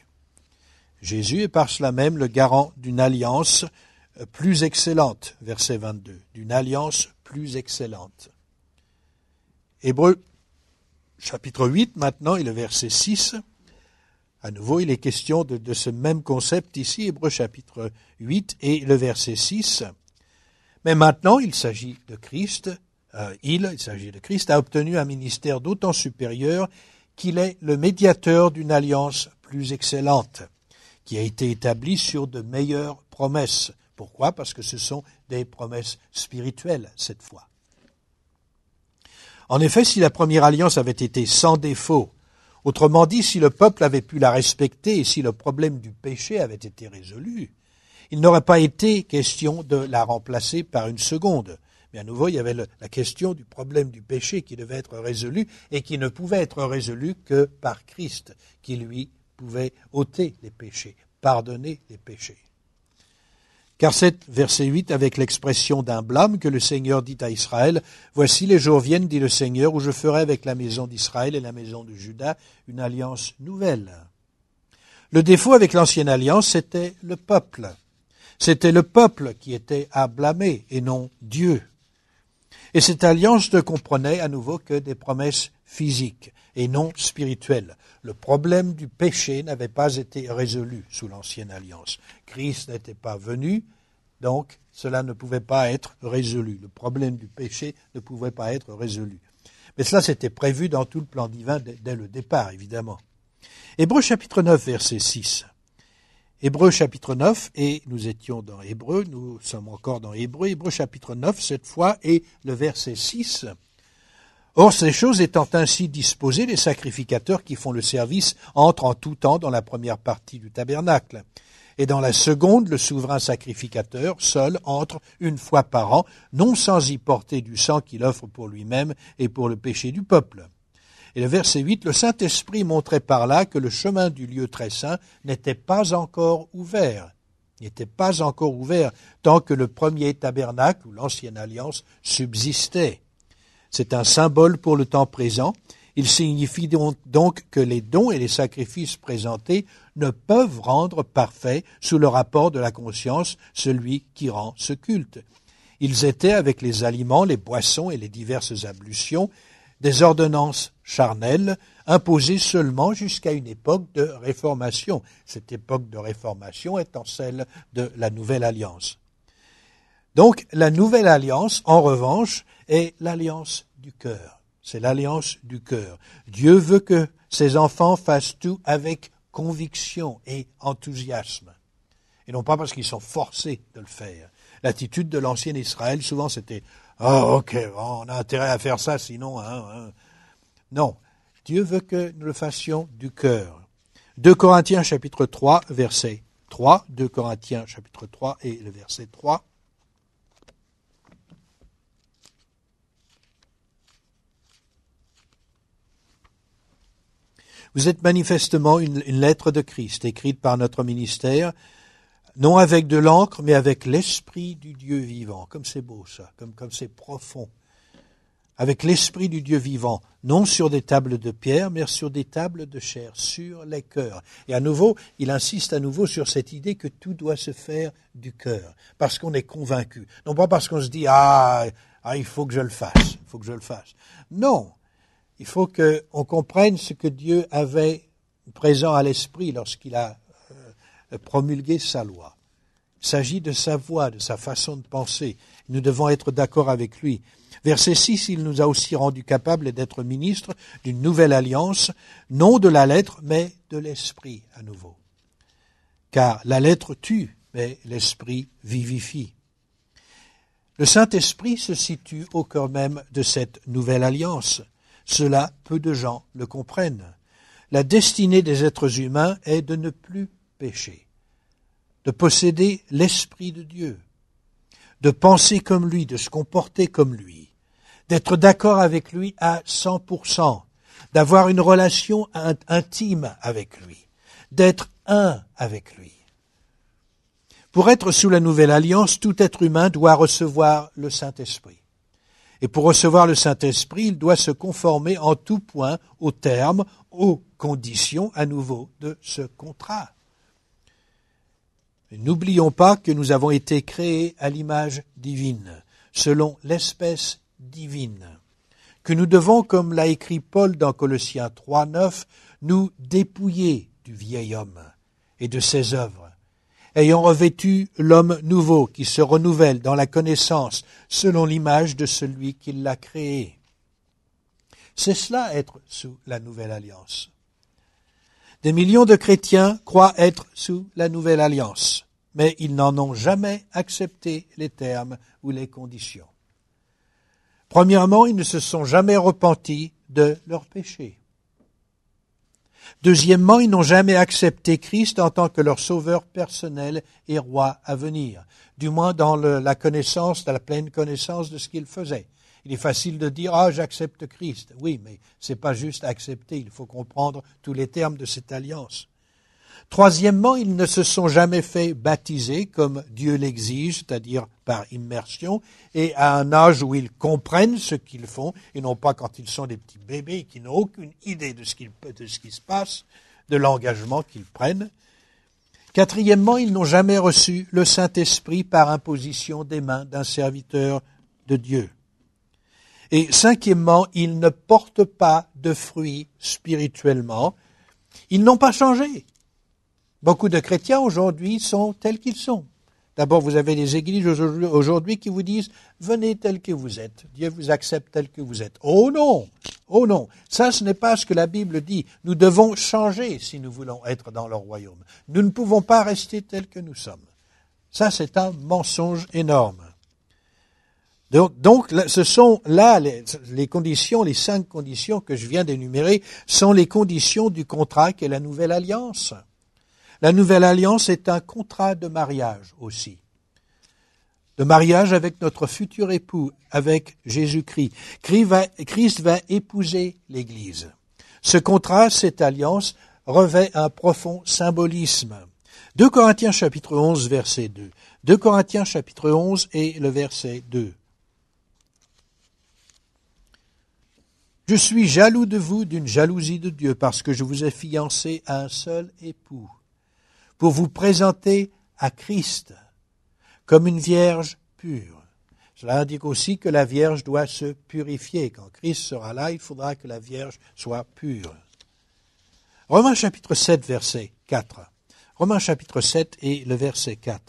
Jésus est par cela même le garant d'une alliance plus excellente, verset vingt-deux, d'une alliance plus excellente. Hébreux chapitre huit maintenant et le verset six. À nouveau, il est question de, de ce même concept ici, Hébreux chapitre huit et le verset six. Mais maintenant, il s'agit de Christ, euh, il, il s'agit de Christ, a obtenu un ministère d'autant supérieur qu'il est le médiateur d'une alliance plus excellente, qui a été établie sur de meilleures promesses. Pourquoi? Parce que ce sont des promesses spirituelles, cette fois. En effet, si la première alliance avait été sans défaut, autrement dit, si le peuple avait pu la respecter et si le problème du péché avait été résolu, il n'aurait pas été question de la remplacer par une seconde. Mais à nouveau, il y avait le, la question du problème du péché qui devait être résolu et qui ne pouvait être résolu que par Christ, qui lui pouvait ôter les péchés, pardonner les péchés. Car c'est, verset huit, avec l'expression d'un blâme que le Seigneur dit à Israël, « Voici les jours viennent, dit le Seigneur, où je ferai avec la maison d'Israël et la maison de Juda une alliance nouvelle. » Le défaut avec l'ancienne alliance, c'était le peuple. C'était le peuple qui était à blâmer et non Dieu. Et cette alliance ne comprenait à nouveau que des promesses physiques et non spirituelles. Le problème du péché n'avait pas été résolu sous l'ancienne alliance. Christ n'était pas venu, donc cela ne pouvait pas être résolu. Le problème du péché ne pouvait pas être résolu. Mais cela c'était prévu dans tout le plan divin dès, dès le départ, évidemment. Hébreux chapitre neuf, verset six. Hébreux chapitre neuf, et nous étions dans Hébreux, nous sommes encore dans Hébreux, Hébreux chapitre neuf cette fois, et le verset six. Or, ces choses étant ainsi disposées, les sacrificateurs qui font le service entrent en tout temps dans la première partie du tabernacle. Et dans la seconde, le souverain sacrificateur, seul, entre une fois par an, non sans y porter du sang qu'il offre pour lui-même et pour le péché du peuple. Et le verset huit, le Saint-Esprit montrait par là que le chemin du lieu très saint n'était pas encore ouvert. N'était pas encore ouvert tant que le premier tabernacle, ou l'ancienne alliance, subsistait. C'est un symbole pour le temps présent. Il signifie donc que les dons et les sacrifices présentés ne peuvent rendre parfait sous le rapport de la conscience celui qui rend ce culte. Ils étaient, avec les aliments, les boissons et les diverses ablutions, des ordonnances charnelles imposées seulement jusqu'à une époque de réformation, cette époque de réformation étant celle de la Nouvelle Alliance. Donc, la Nouvelle Alliance, en revanche, est l'alliance du cœur. C'est l'alliance du cœur. Dieu veut que ses enfants fassent tout avec conviction et enthousiasme, et non pas parce qu'ils sont forcés de le faire. L'attitude de l'ancien Israël, souvent, c'était « Ah, oh, ok, on a intérêt à faire ça, sinon... Hein, hein. » Non, Dieu veut que nous le fassions du cœur. deux Corinthiens chapitre trois, verset trois, deux Corinthiens chapitre trois et le verset trois. Vous êtes manifestement une, une lettre de Christ, écrite par notre ministère, non avec de l'encre, mais avec l'Esprit du Dieu vivant. Comme c'est beau ça, comme comme c'est profond. Avec l'Esprit du Dieu vivant, non sur des tables de pierre, mais sur des tables de chair, sur les cœurs. Et à nouveau, il insiste à nouveau sur cette idée que tout doit se faire du cœur, parce qu'on est convaincu. Non pas parce qu'on se dit, ah, ah, il faut que je le fasse, il faut que je le fasse. Non. Il faut qu'on comprenne ce que Dieu avait présent à l'esprit lorsqu'il a euh, promulgué sa loi. Il s'agit de sa voix, de sa façon de penser. Nous devons être d'accord avec lui. Verset six, il nous a aussi rendus capables d'être ministres d'une nouvelle alliance, non de la lettre, mais de l'esprit à nouveau. Car la lettre tue, mais l'esprit vivifie. Le Saint-Esprit se situe au cœur même de cette nouvelle alliance. Cela, peu de gens le comprennent. La destinée des êtres humains est de ne plus pécher, de posséder l'Esprit de Dieu, de penser comme lui, de se comporter comme lui, d'être d'accord avec lui à cent pour cent, d'avoir une relation intime avec lui, d'être un avec lui. Pour être sous la nouvelle alliance, tout être humain doit recevoir le Saint-Esprit. Et pour recevoir le Saint-Esprit, il doit se conformer en tout point aux termes, aux conditions à nouveau de ce contrat. Et n'oublions pas que nous avons été créés à l'image divine, selon l'espèce divine, que nous devons, comme l'a écrit Paul dans Colossiens trois, neuf, nous dépouiller du vieil homme et de ses œuvres, ayant revêtu l'homme nouveau qui se renouvelle dans la connaissance selon l'image de celui qui l'a créé. C'est cela être sous la nouvelle alliance. Des millions de chrétiens croient être sous la nouvelle alliance, mais ils n'en ont jamais accepté les termes ou les conditions. Premièrement, ils ne se sont jamais repentis de leurs péchés. Deuxièmement, ils n'ont jamais accepté Christ en tant que leur sauveur personnel et roi à venir, du moins dans le, la connaissance, dans la pleine connaissance de ce qu'il faisait. Il est facile de dire « Ah, j'accepte Christ ». Oui, mais c'est pas juste accepter, il faut comprendre tous les termes de cette alliance. Troisièmement, ils ne se sont jamais fait baptiser comme Dieu l'exige, c'est-à-dire par immersion, et à un âge où ils comprennent ce qu'ils font, et non pas quand ils sont des petits bébés qui n'ont aucune idée de ce, qu'il, de ce qui se passe, de l'engagement qu'ils prennent. Quatrièmement, ils n'ont jamais reçu le Saint-Esprit par imposition des mains d'un serviteur de Dieu. Et cinquièmement, ils ne portent pas de fruits spirituellement. Ils n'ont pas changé. Beaucoup de chrétiens aujourd'hui sont tels qu'ils sont. D'abord, vous avez des églises aujourd'hui qui vous disent « Venez tel que vous êtes, Dieu vous accepte tel que vous êtes ». Oh non, oh non, ça ce n'est pas ce que la Bible dit. Nous devons changer si nous voulons être dans le royaume. Nous ne pouvons pas rester tels que nous sommes. Ça, c'est un mensonge énorme. Donc, donc ce sont là les, les conditions, les cinq conditions que je viens d'énumérer, sont les conditions du contrat qu'est la nouvelle alliance. La nouvelle alliance est un contrat de mariage aussi. De mariage avec notre futur époux, avec Jésus-Christ. Christ va, Christ va épouser l'Église. Ce contrat, cette alliance, revêt un profond symbolisme. deux Corinthiens chapitre onze, verset deux. deux Corinthiens chapitre onze et le verset deux. Je suis jaloux de vous d'une jalousie de Dieu parce que je vous ai fiancé à un seul époux, pour vous présenter à Christ comme une vierge pure. Cela indique aussi que la vierge doit se purifier. Quand Christ sera là, il faudra que la vierge soit pure. Romains chapitre sept, verset quatre. Romains chapitre sept et le verset quatre.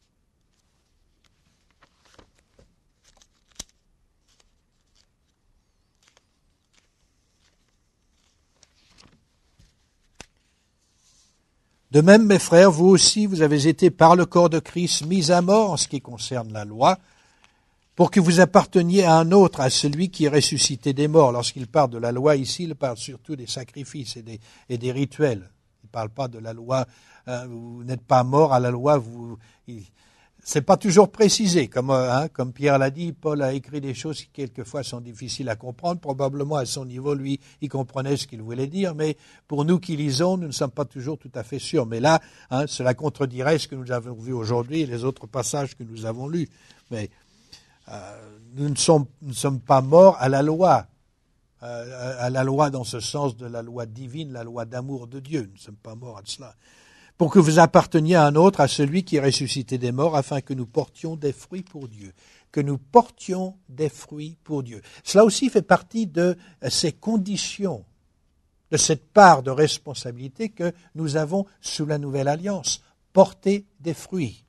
De même, mes frères, vous aussi, vous avez été par le corps de Christ mis à mort en ce qui concerne la loi, pour que vous apparteniez à un autre, à celui qui est ressuscité des morts. Lorsqu'il parle de la loi ici, il parle surtout des sacrifices et des, et des rituels. Il ne parle pas de la loi, euh, vous n'êtes pas mort à la loi, vous... Il, c'est pas toujours précisé, comme, hein, comme Pierre l'a dit, Paul a écrit des choses qui quelquefois sont difficiles à comprendre. Probablement à son niveau, lui, il comprenait ce qu'il voulait dire, mais pour nous qui lisons, nous ne sommes pas toujours tout à fait sûrs. Mais là, hein, cela contredirait ce que nous avons vu aujourd'hui et les autres passages que nous avons lus. Mais euh, nous ne sommes, nous ne sommes pas morts à la loi, euh, à la loi dans ce sens de la loi divine, la loi d'amour de Dieu. Nous ne sommes pas morts à cela. Pour que vous apparteniez à un autre, à celui qui est ressuscité des morts, afin que nous portions des fruits pour Dieu. Que nous portions des fruits pour Dieu. Cela aussi fait partie de ces conditions, de cette part de responsabilité que nous avons sous la nouvelle alliance. Porter des fruits.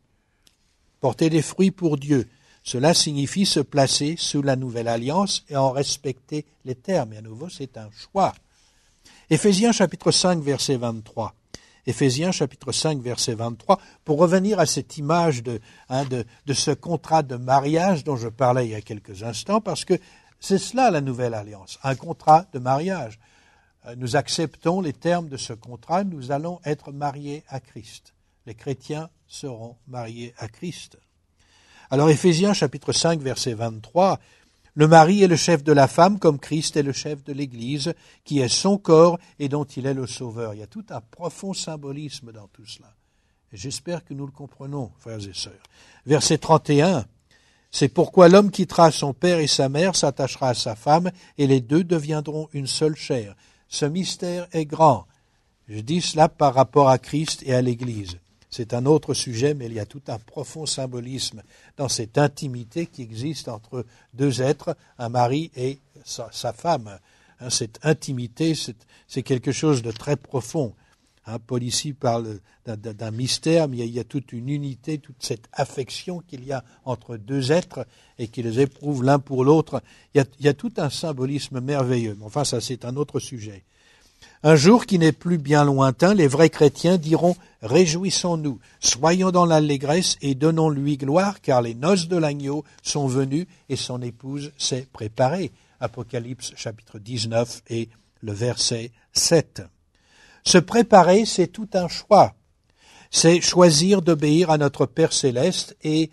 Porter des fruits pour Dieu. Cela signifie se placer sous la nouvelle alliance et en respecter les termes. Et à nouveau, c'est un choix. Éphésiens chapitre cinq, verset vingt-trois. Éphésiens chapitre cinq, verset vingt-trois, pour revenir à cette image de, hein, de, de ce contrat de mariage dont je parlais il y a quelques instants, parce que c'est cela la nouvelle alliance, un contrat de mariage. Nous acceptons les termes de ce contrat, nous allons être mariés à Christ. Les chrétiens seront mariés à Christ. Alors Éphésiens chapitre cinq, verset vingt-trois, le mari est le chef de la femme comme Christ est le chef de l'Église, qui est son corps et dont il est le sauveur. Il y a tout un profond symbolisme dans tout cela. Et j'espère que nous le comprenons, frères et sœurs. Verset trente et un, c'est pourquoi l'homme quittera son père et sa mère, s'attachera à sa femme, et les deux deviendront une seule chair. Ce mystère est grand. Je dis cela par rapport à Christ et à l'Église. C'est un autre sujet, mais il y a tout un profond symbolisme dans cette intimité qui existe entre deux êtres, un mari et sa, sa femme. Hein, cette intimité, c'est, c'est quelque chose de très profond. Hein, Paul ici parle d'un, d'un mystère, mais il y, a, il y a toute une unité, toute cette affection qu'il y a entre deux êtres et qu'ils éprouvent l'un pour l'autre. Il y a, il y a tout un symbolisme merveilleux. Mais enfin, ça, c'est un autre sujet. Un jour qui n'est plus bien lointain, les vrais chrétiens diront « Réjouissons-nous, soyons dans l'allégresse et donnons-lui gloire, car les noces de l'agneau sont venues et son épouse s'est préparée. » Apocalypse chapitre dix-neuf et le verset sept. Se préparer, c'est tout un choix. C'est choisir d'obéir à notre Père céleste et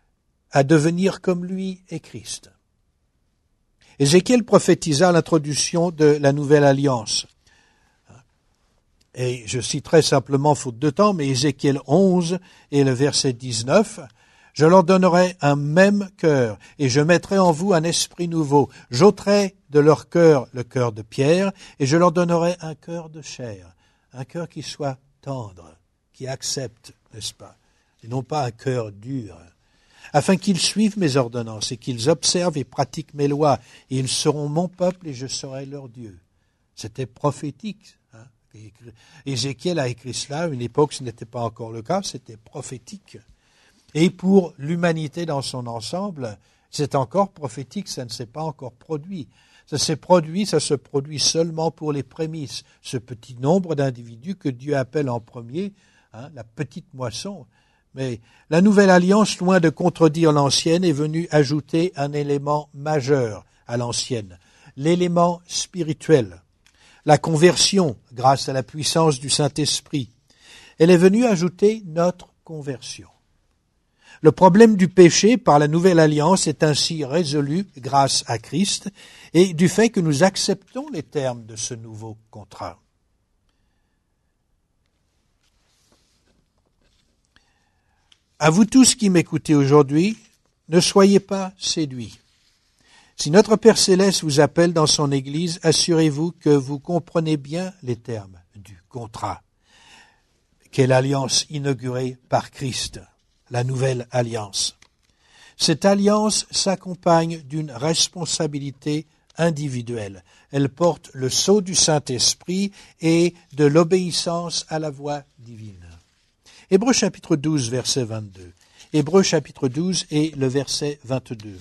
à devenir comme lui et Christ. Ézéchiel prophétisa l'introduction de la nouvelle alliance. Et je citerai simplement, faute de temps, mais Ézéchiel onze et le verset dix-neuf, « Je leur donnerai un même cœur, et je mettrai en vous un esprit nouveau. J'ôterai de leur cœur le cœur de pierre, et je leur donnerai un cœur de chair, un cœur qui soit tendre, qui accepte, n'est-ce pas, et non pas un cœur dur, afin qu'ils suivent mes ordonnances et qu'ils observent et pratiquent mes lois, et ils seront mon peuple et je serai leur Dieu. C'était prophétique. Hein. Ézéchiel a écrit cela à une époque, ce n'était pas encore le cas, c'était prophétique. Et pour l'humanité dans son ensemble, c'est encore prophétique, ça ne s'est pas encore produit. Ça s'est produit, ça se produit seulement pour les prémices, ce petit nombre d'individus que Dieu appelle en premier, hein, la petite moisson. Mais la nouvelle alliance, loin de contredire l'ancienne, est venue ajouter un élément majeur à l'ancienne, l'élément spirituel, la conversion grâce à la puissance du Saint-Esprit. Elle est venue ajouter notre conversion. Le problème du péché par la nouvelle alliance est ainsi résolu grâce à Christ et du fait que nous acceptons les termes de ce nouveau contrat. À vous tous qui m'écoutez aujourd'hui, ne soyez pas séduits. Si notre Père Céleste vous appelle dans son Église, assurez-vous que vous comprenez bien les termes du contrat, qu'est l'alliance inaugurée par Christ. La nouvelle alliance. Cette alliance s'accompagne d'une responsabilité individuelle. Elle porte le sceau du Saint-Esprit et de l'obéissance à la voix divine. Hébreux chapitre douze, verset vingt-deux. Hébreux chapitre douze et le verset vingt-deux.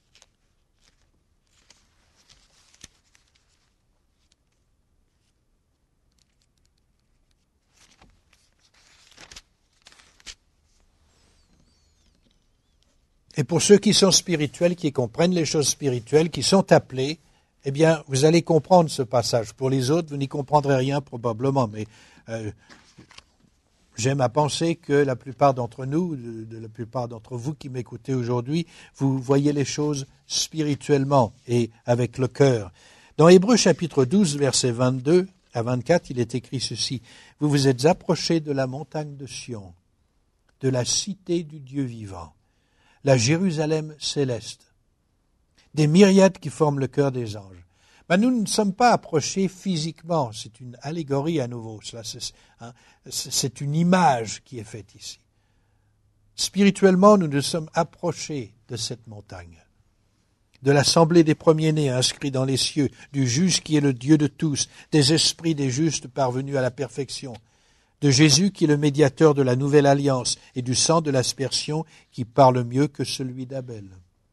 Et pour ceux qui sont spirituels, qui comprennent les choses spirituelles, qui sont appelés, eh bien, vous allez comprendre ce passage. Pour les autres, vous n'y comprendrez rien probablement, mais euh, j'aime à penser que la plupart d'entre nous, de, de la plupart d'entre vous qui m'écoutez aujourd'hui, vous voyez les choses spirituellement et avec le cœur. Dans Hébreux chapitre douze, versets vingt-deux à vingt-quatre, il est écrit ceci. « Vous vous êtes approchés de la montagne de Sion, de la cité du Dieu vivant, la Jérusalem céleste, des myriades qui forment le cœur des anges. » Ben, nous ne sommes pas approchés physiquement, c'est une allégorie à nouveau, cela, c'est, hein, c'est une image qui est faite ici. Spirituellement, nous nous sommes approchés de cette montagne, de l'assemblée des premiers-nés inscrits dans les cieux, du juge qui est le Dieu de tous, des esprits des justes parvenus à la perfection, de Jésus qui est le médiateur de la nouvelle alliance et du sang de l'aspersion qui parle mieux que celui d'Abel.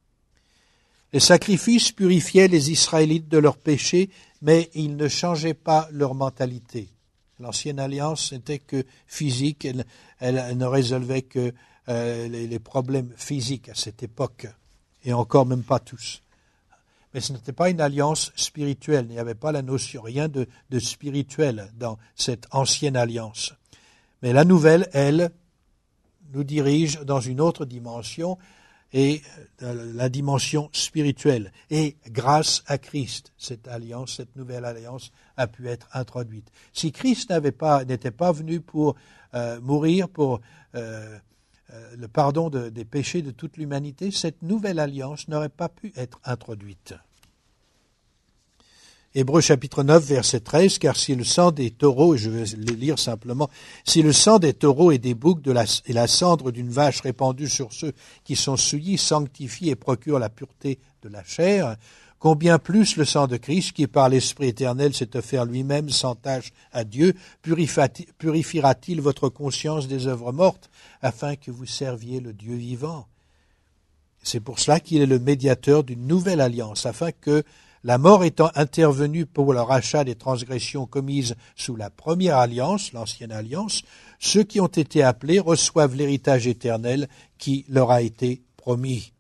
Les sacrifices purifiaient les Israélites de leurs péchés, mais ils ne changeaient pas leur mentalité. L'ancienne alliance n'était que physique, elle, elle, elle ne résolvait que euh, les, les problèmes physiques à cette époque, et encore même pas tous. Mais ce n'était pas une alliance spirituelle, il n'y avait pas la notion, rien de, de spirituel dans cette ancienne alliance. Mais la nouvelle, elle, nous dirige dans une autre dimension, et la dimension spirituelle. Et grâce à Christ, cette alliance, cette nouvelle alliance a pu être introduite. Si Christ n'avait pas, n'était pas venu pour euh, mourir pour euh, euh, le pardon de, des péchés de toute l'humanité, cette nouvelle alliance n'aurait pas pu être introduite. Hébreux chapitre neuf, verset treize, car si le sang des taureaux, et je vais le lire simplement, si le sang des taureaux et des boucs de la, et la cendre d'une vache répandue sur ceux qui sont souillés sanctifie et procure la pureté de la chair, combien plus le sang de Christ, qui par l'Esprit éternel s'est offert lui-même sans tache à Dieu, purifiera-t-il votre conscience des œuvres mortes, afin que vous serviez le Dieu vivant? C'est pour cela qu'il est le médiateur d'une nouvelle alliance, afin que, la mort étant intervenue pour le rachat des transgressions commises sous la première alliance, l'ancienne alliance, ceux qui ont été appelés reçoivent l'héritage éternel qui leur a été promis.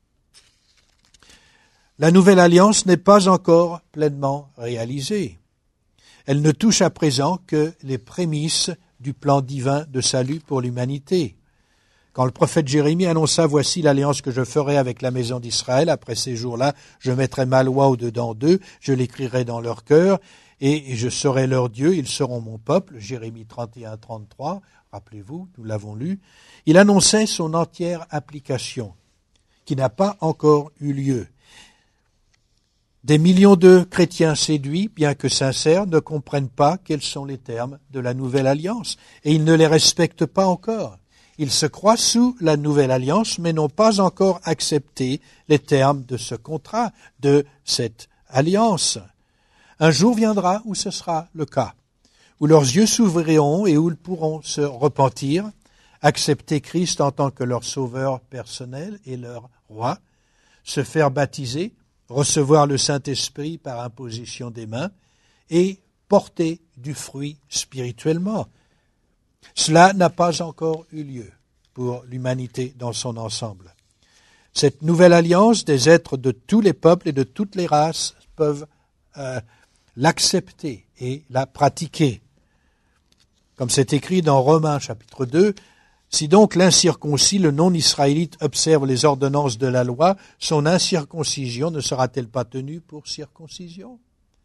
La nouvelle alliance n'est pas encore pleinement réalisée. Elle ne touche à présent que les prémices du plan divin de salut pour l'humanité. Quand le prophète Jérémie annonça « Voici l'alliance que je ferai avec la maison d'Israël, après ces jours-là, je mettrai ma loi au-dedans d'eux, je l'écrirai dans leur cœur, et je serai leur Dieu, ils seront mon peuple » Jérémie trente et un, trente-trois, rappelez-vous, nous l'avons lu. Il annonçait son entière application, qui n'a pas encore eu lieu. Des millions de chrétiens séduits, bien que sincères, ne comprennent pas quels sont les termes de la nouvelle alliance, et ils ne les respectent pas encore. Ils se croient sous la nouvelle alliance, mais n'ont pas encore accepté les termes de ce contrat, de cette alliance. Un jour viendra où ce sera le cas, où leurs yeux s'ouvriront et où ils pourront se repentir, accepter Christ en tant que leur sauveur personnel et leur roi, se faire baptiser, recevoir le Saint-Esprit par imposition des mains et porter du fruit spirituellement. Cela n'a pas encore eu lieu pour l'humanité dans son ensemble. Cette nouvelle alliance, des êtres de tous les peuples et de toutes les races peuvent euh, l'accepter et la pratiquer. Comme c'est écrit dans Romains chapitre deux, si donc l'incirconcis, le non-israélite, observe les ordonnances de la loi, son incirconcision ne sera-t-elle pas tenue pour circoncision?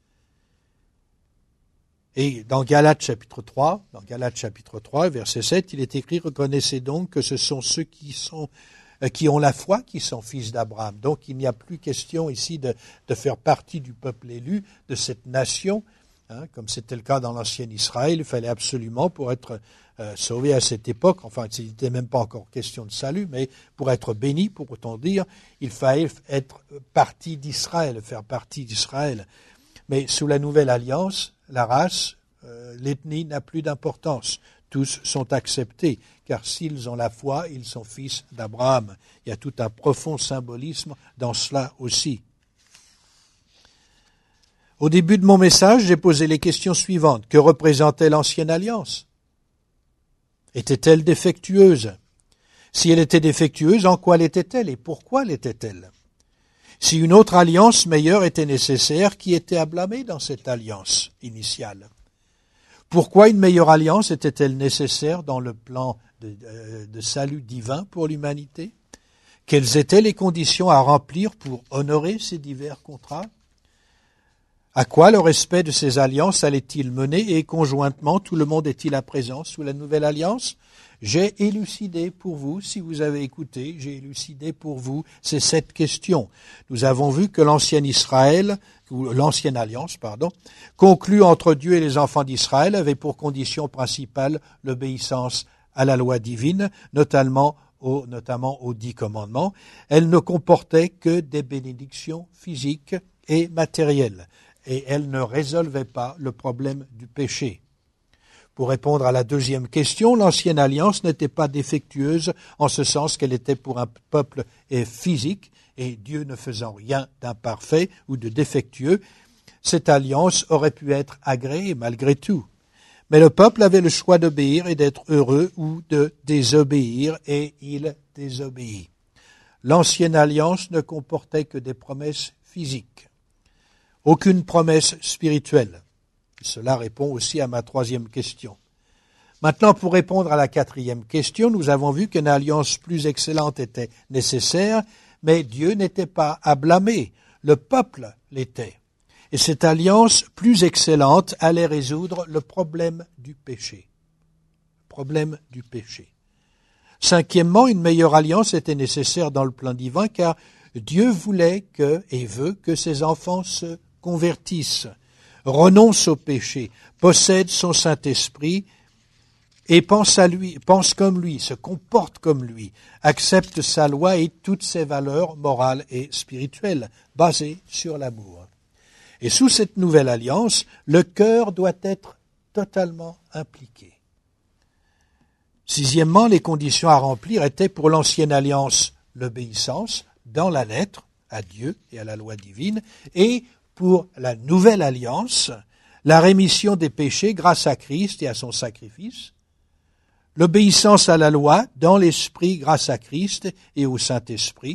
Et dans Galates chapitre trois, dans Galates chapitre trois, verset sept, il est écrit, reconnaissez donc que ce sont ceux qui sont, euh, qui ont la foi, qui sont fils d'Abraham. Donc il n'y a plus question ici de, de faire partie du peuple élu, de cette nation, hein, comme c'était le cas dans l'ancien Israël. Il fallait absolument, pour être euh, sauvé à cette époque, enfin, il n'était même pas encore question de salut, mais pour être béni, pour autant dire, il fallait être partie d'Israël, faire partie d'Israël. Mais sous la nouvelle alliance, la race, euh, l'ethnie n'a plus d'importance. Tous sont acceptés, car s'ils ont la foi, ils sont fils d'Abraham. Il y a tout un profond symbolisme dans cela aussi. Au début de mon message, j'ai posé les questions suivantes. Que représentait l'ancienne alliance? Était-elle défectueuse? Si elle était défectueuse, en quoi l'était-elle et pourquoi l'était-elle? Si une autre alliance meilleure était nécessaire, qui était à blâmer dans cette alliance initiale? Pourquoi une meilleure alliance était-elle nécessaire dans le plan de, de, de salut divin pour l'humanité? Quelles étaient les conditions à remplir pour honorer ces divers contrats? À quoi le respect de ces alliances allait-il mener et conjointement tout le monde est-il à présent sous la nouvelle alliance? J'ai élucidé pour vous, si vous avez écouté, j'ai élucidé pour vous ces sept questions. Nous avons vu que l'ancien Israël, ou l'ancienne alliance, pardon, conclue entre Dieu et les enfants d'Israël avait pour condition principale l'obéissance à la loi divine, notamment aux, notamment aux dix commandements. Elle ne comportait que des bénédictions physiques et matérielles, et elle ne résolvait pas le problème du péché. Pour répondre à la deuxième question, l'ancienne alliance n'était pas défectueuse en ce sens qu'elle était pour un peuple physique et Dieu ne faisant rien d'imparfait ou de défectueux, cette alliance aurait pu être agréée malgré tout. Mais le peuple avait le choix d'obéir et d'être heureux ou de désobéir et il désobéit. L'ancienne alliance ne comportait que des promesses physiques, aucune promesse spirituelle. Cela répond aussi à ma troisième question. Maintenant, pour répondre à la quatrième question, nous avons vu qu'une alliance plus excellente était nécessaire, mais Dieu n'était pas à blâmer, le peuple l'était. Et cette alliance plus excellente allait résoudre le problème du péché. Le problème du péché. Cinquièmement, une meilleure alliance était nécessaire dans le plan divin, car Dieu voulait que, et veut, que ses enfants se convertissent, renonce au péché, possède son Saint-Esprit et pense à lui, pense comme lui, se comporte comme lui, accepte sa loi et toutes ses valeurs morales et spirituelles, basées sur l'amour. Et sous cette nouvelle alliance, le cœur doit être totalement impliqué. Sixièmement, les conditions à remplir étaient pour l'ancienne alliance l'obéissance dans la lettre à Dieu et à la loi divine, et pour la nouvelle alliance, la rémission des péchés grâce à Christ et à son sacrifice, l'obéissance à la loi dans l'esprit grâce à Christ et au Saint-Esprit,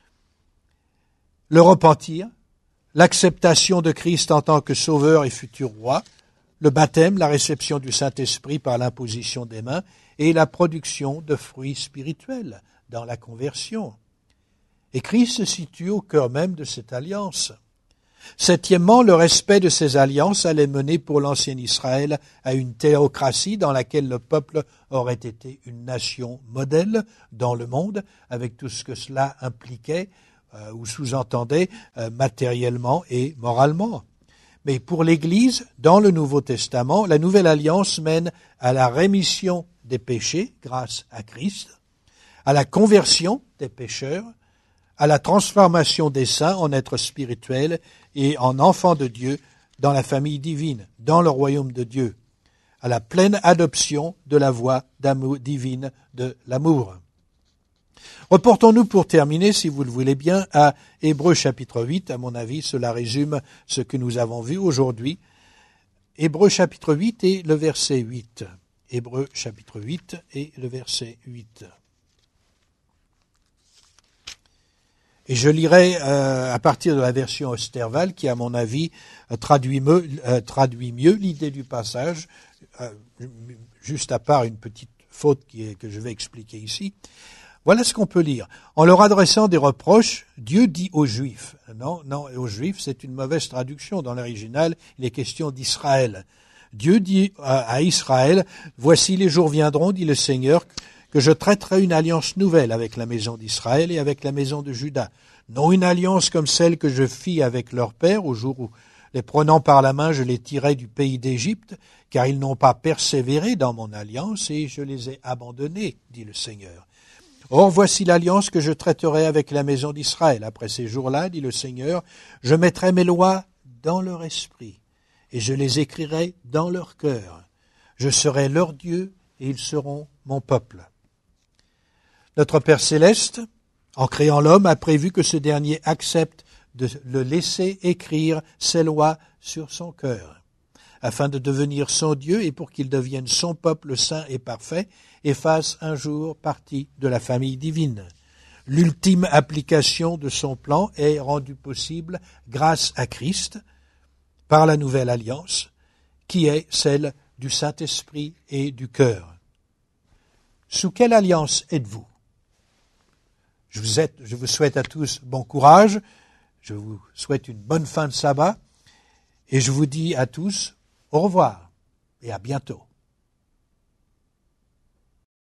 le repentir, l'acceptation de Christ en tant que sauveur et futur roi, le baptême, la réception du Saint-Esprit par l'imposition des mains et la production de fruits spirituels dans la conversion. Et Christ se situe au cœur même de cette alliance. Septièmement, le respect de ces alliances allait mener pour l'ancien Israël à une théocratie dans laquelle le peuple aurait été une nation modèle dans le monde, avec tout ce que cela impliquait euh, ou sous-entendait euh, matériellement et moralement. Mais pour l'Église, dans le Nouveau Testament, la Nouvelle Alliance mène à la rémission des péchés grâce à Christ, à la conversion des pécheurs, à la transformation des saints en êtres spirituels et en enfants de Dieu dans la famille divine, dans le royaume de Dieu, à la pleine adoption de la voie d'amour divine de l'amour. Reportons-nous pour terminer, si vous le voulez bien, à Hébreux chapitre huit. À mon avis, cela résume ce que nous avons vu aujourd'hui. Hébreux chapitre huit et le verset huit. Hébreux chapitre huit et le verset huit. Et je lirai euh, à partir de la version Osterval, qui à mon avis euh, traduit, mieux, euh, traduit mieux l'idée du passage, euh, juste à part une petite faute qui est, que je vais expliquer ici. Voilà ce qu'on peut lire. En leur adressant des reproches, Dieu dit aux Juifs. Non, non, aux Juifs, c'est une mauvaise traduction. Dans l'original, il est question d'Israël. Dieu dit à Israël, « Voici les jours viendront, dit le Seigneur, que je traiterai une alliance nouvelle avec la maison d'Israël et avec la maison de Juda. Non une alliance comme celle que je fis avec leur père au jour où, les prenant par la main, je les tirai du pays d'Égypte, car ils n'ont pas persévéré dans mon alliance et je les ai abandonnés, dit le Seigneur. Or, voici l'alliance que je traiterai avec la maison d'Israël. Après ces jours-là, dit le Seigneur, je mettrai mes lois dans leur esprit et je les écrirai dans leur cœur. Je serai leur Dieu et ils seront mon peuple. » Notre Père céleste, en créant l'homme, a prévu que ce dernier accepte de le laisser écrire ses lois sur son cœur, afin de devenir son Dieu et pour qu'il devienne son peuple saint et parfait et fasse un jour partie de la famille divine. L'ultime application de son plan est rendue possible grâce à Christ, par la nouvelle alliance, qui est celle du Saint-Esprit et du cœur. Sous quelle alliance êtes-vous ? Je vous, êtes, je vous souhaite à tous bon courage, je vous souhaite une bonne fin de sabbat, et je vous dis à tous au revoir et à bientôt.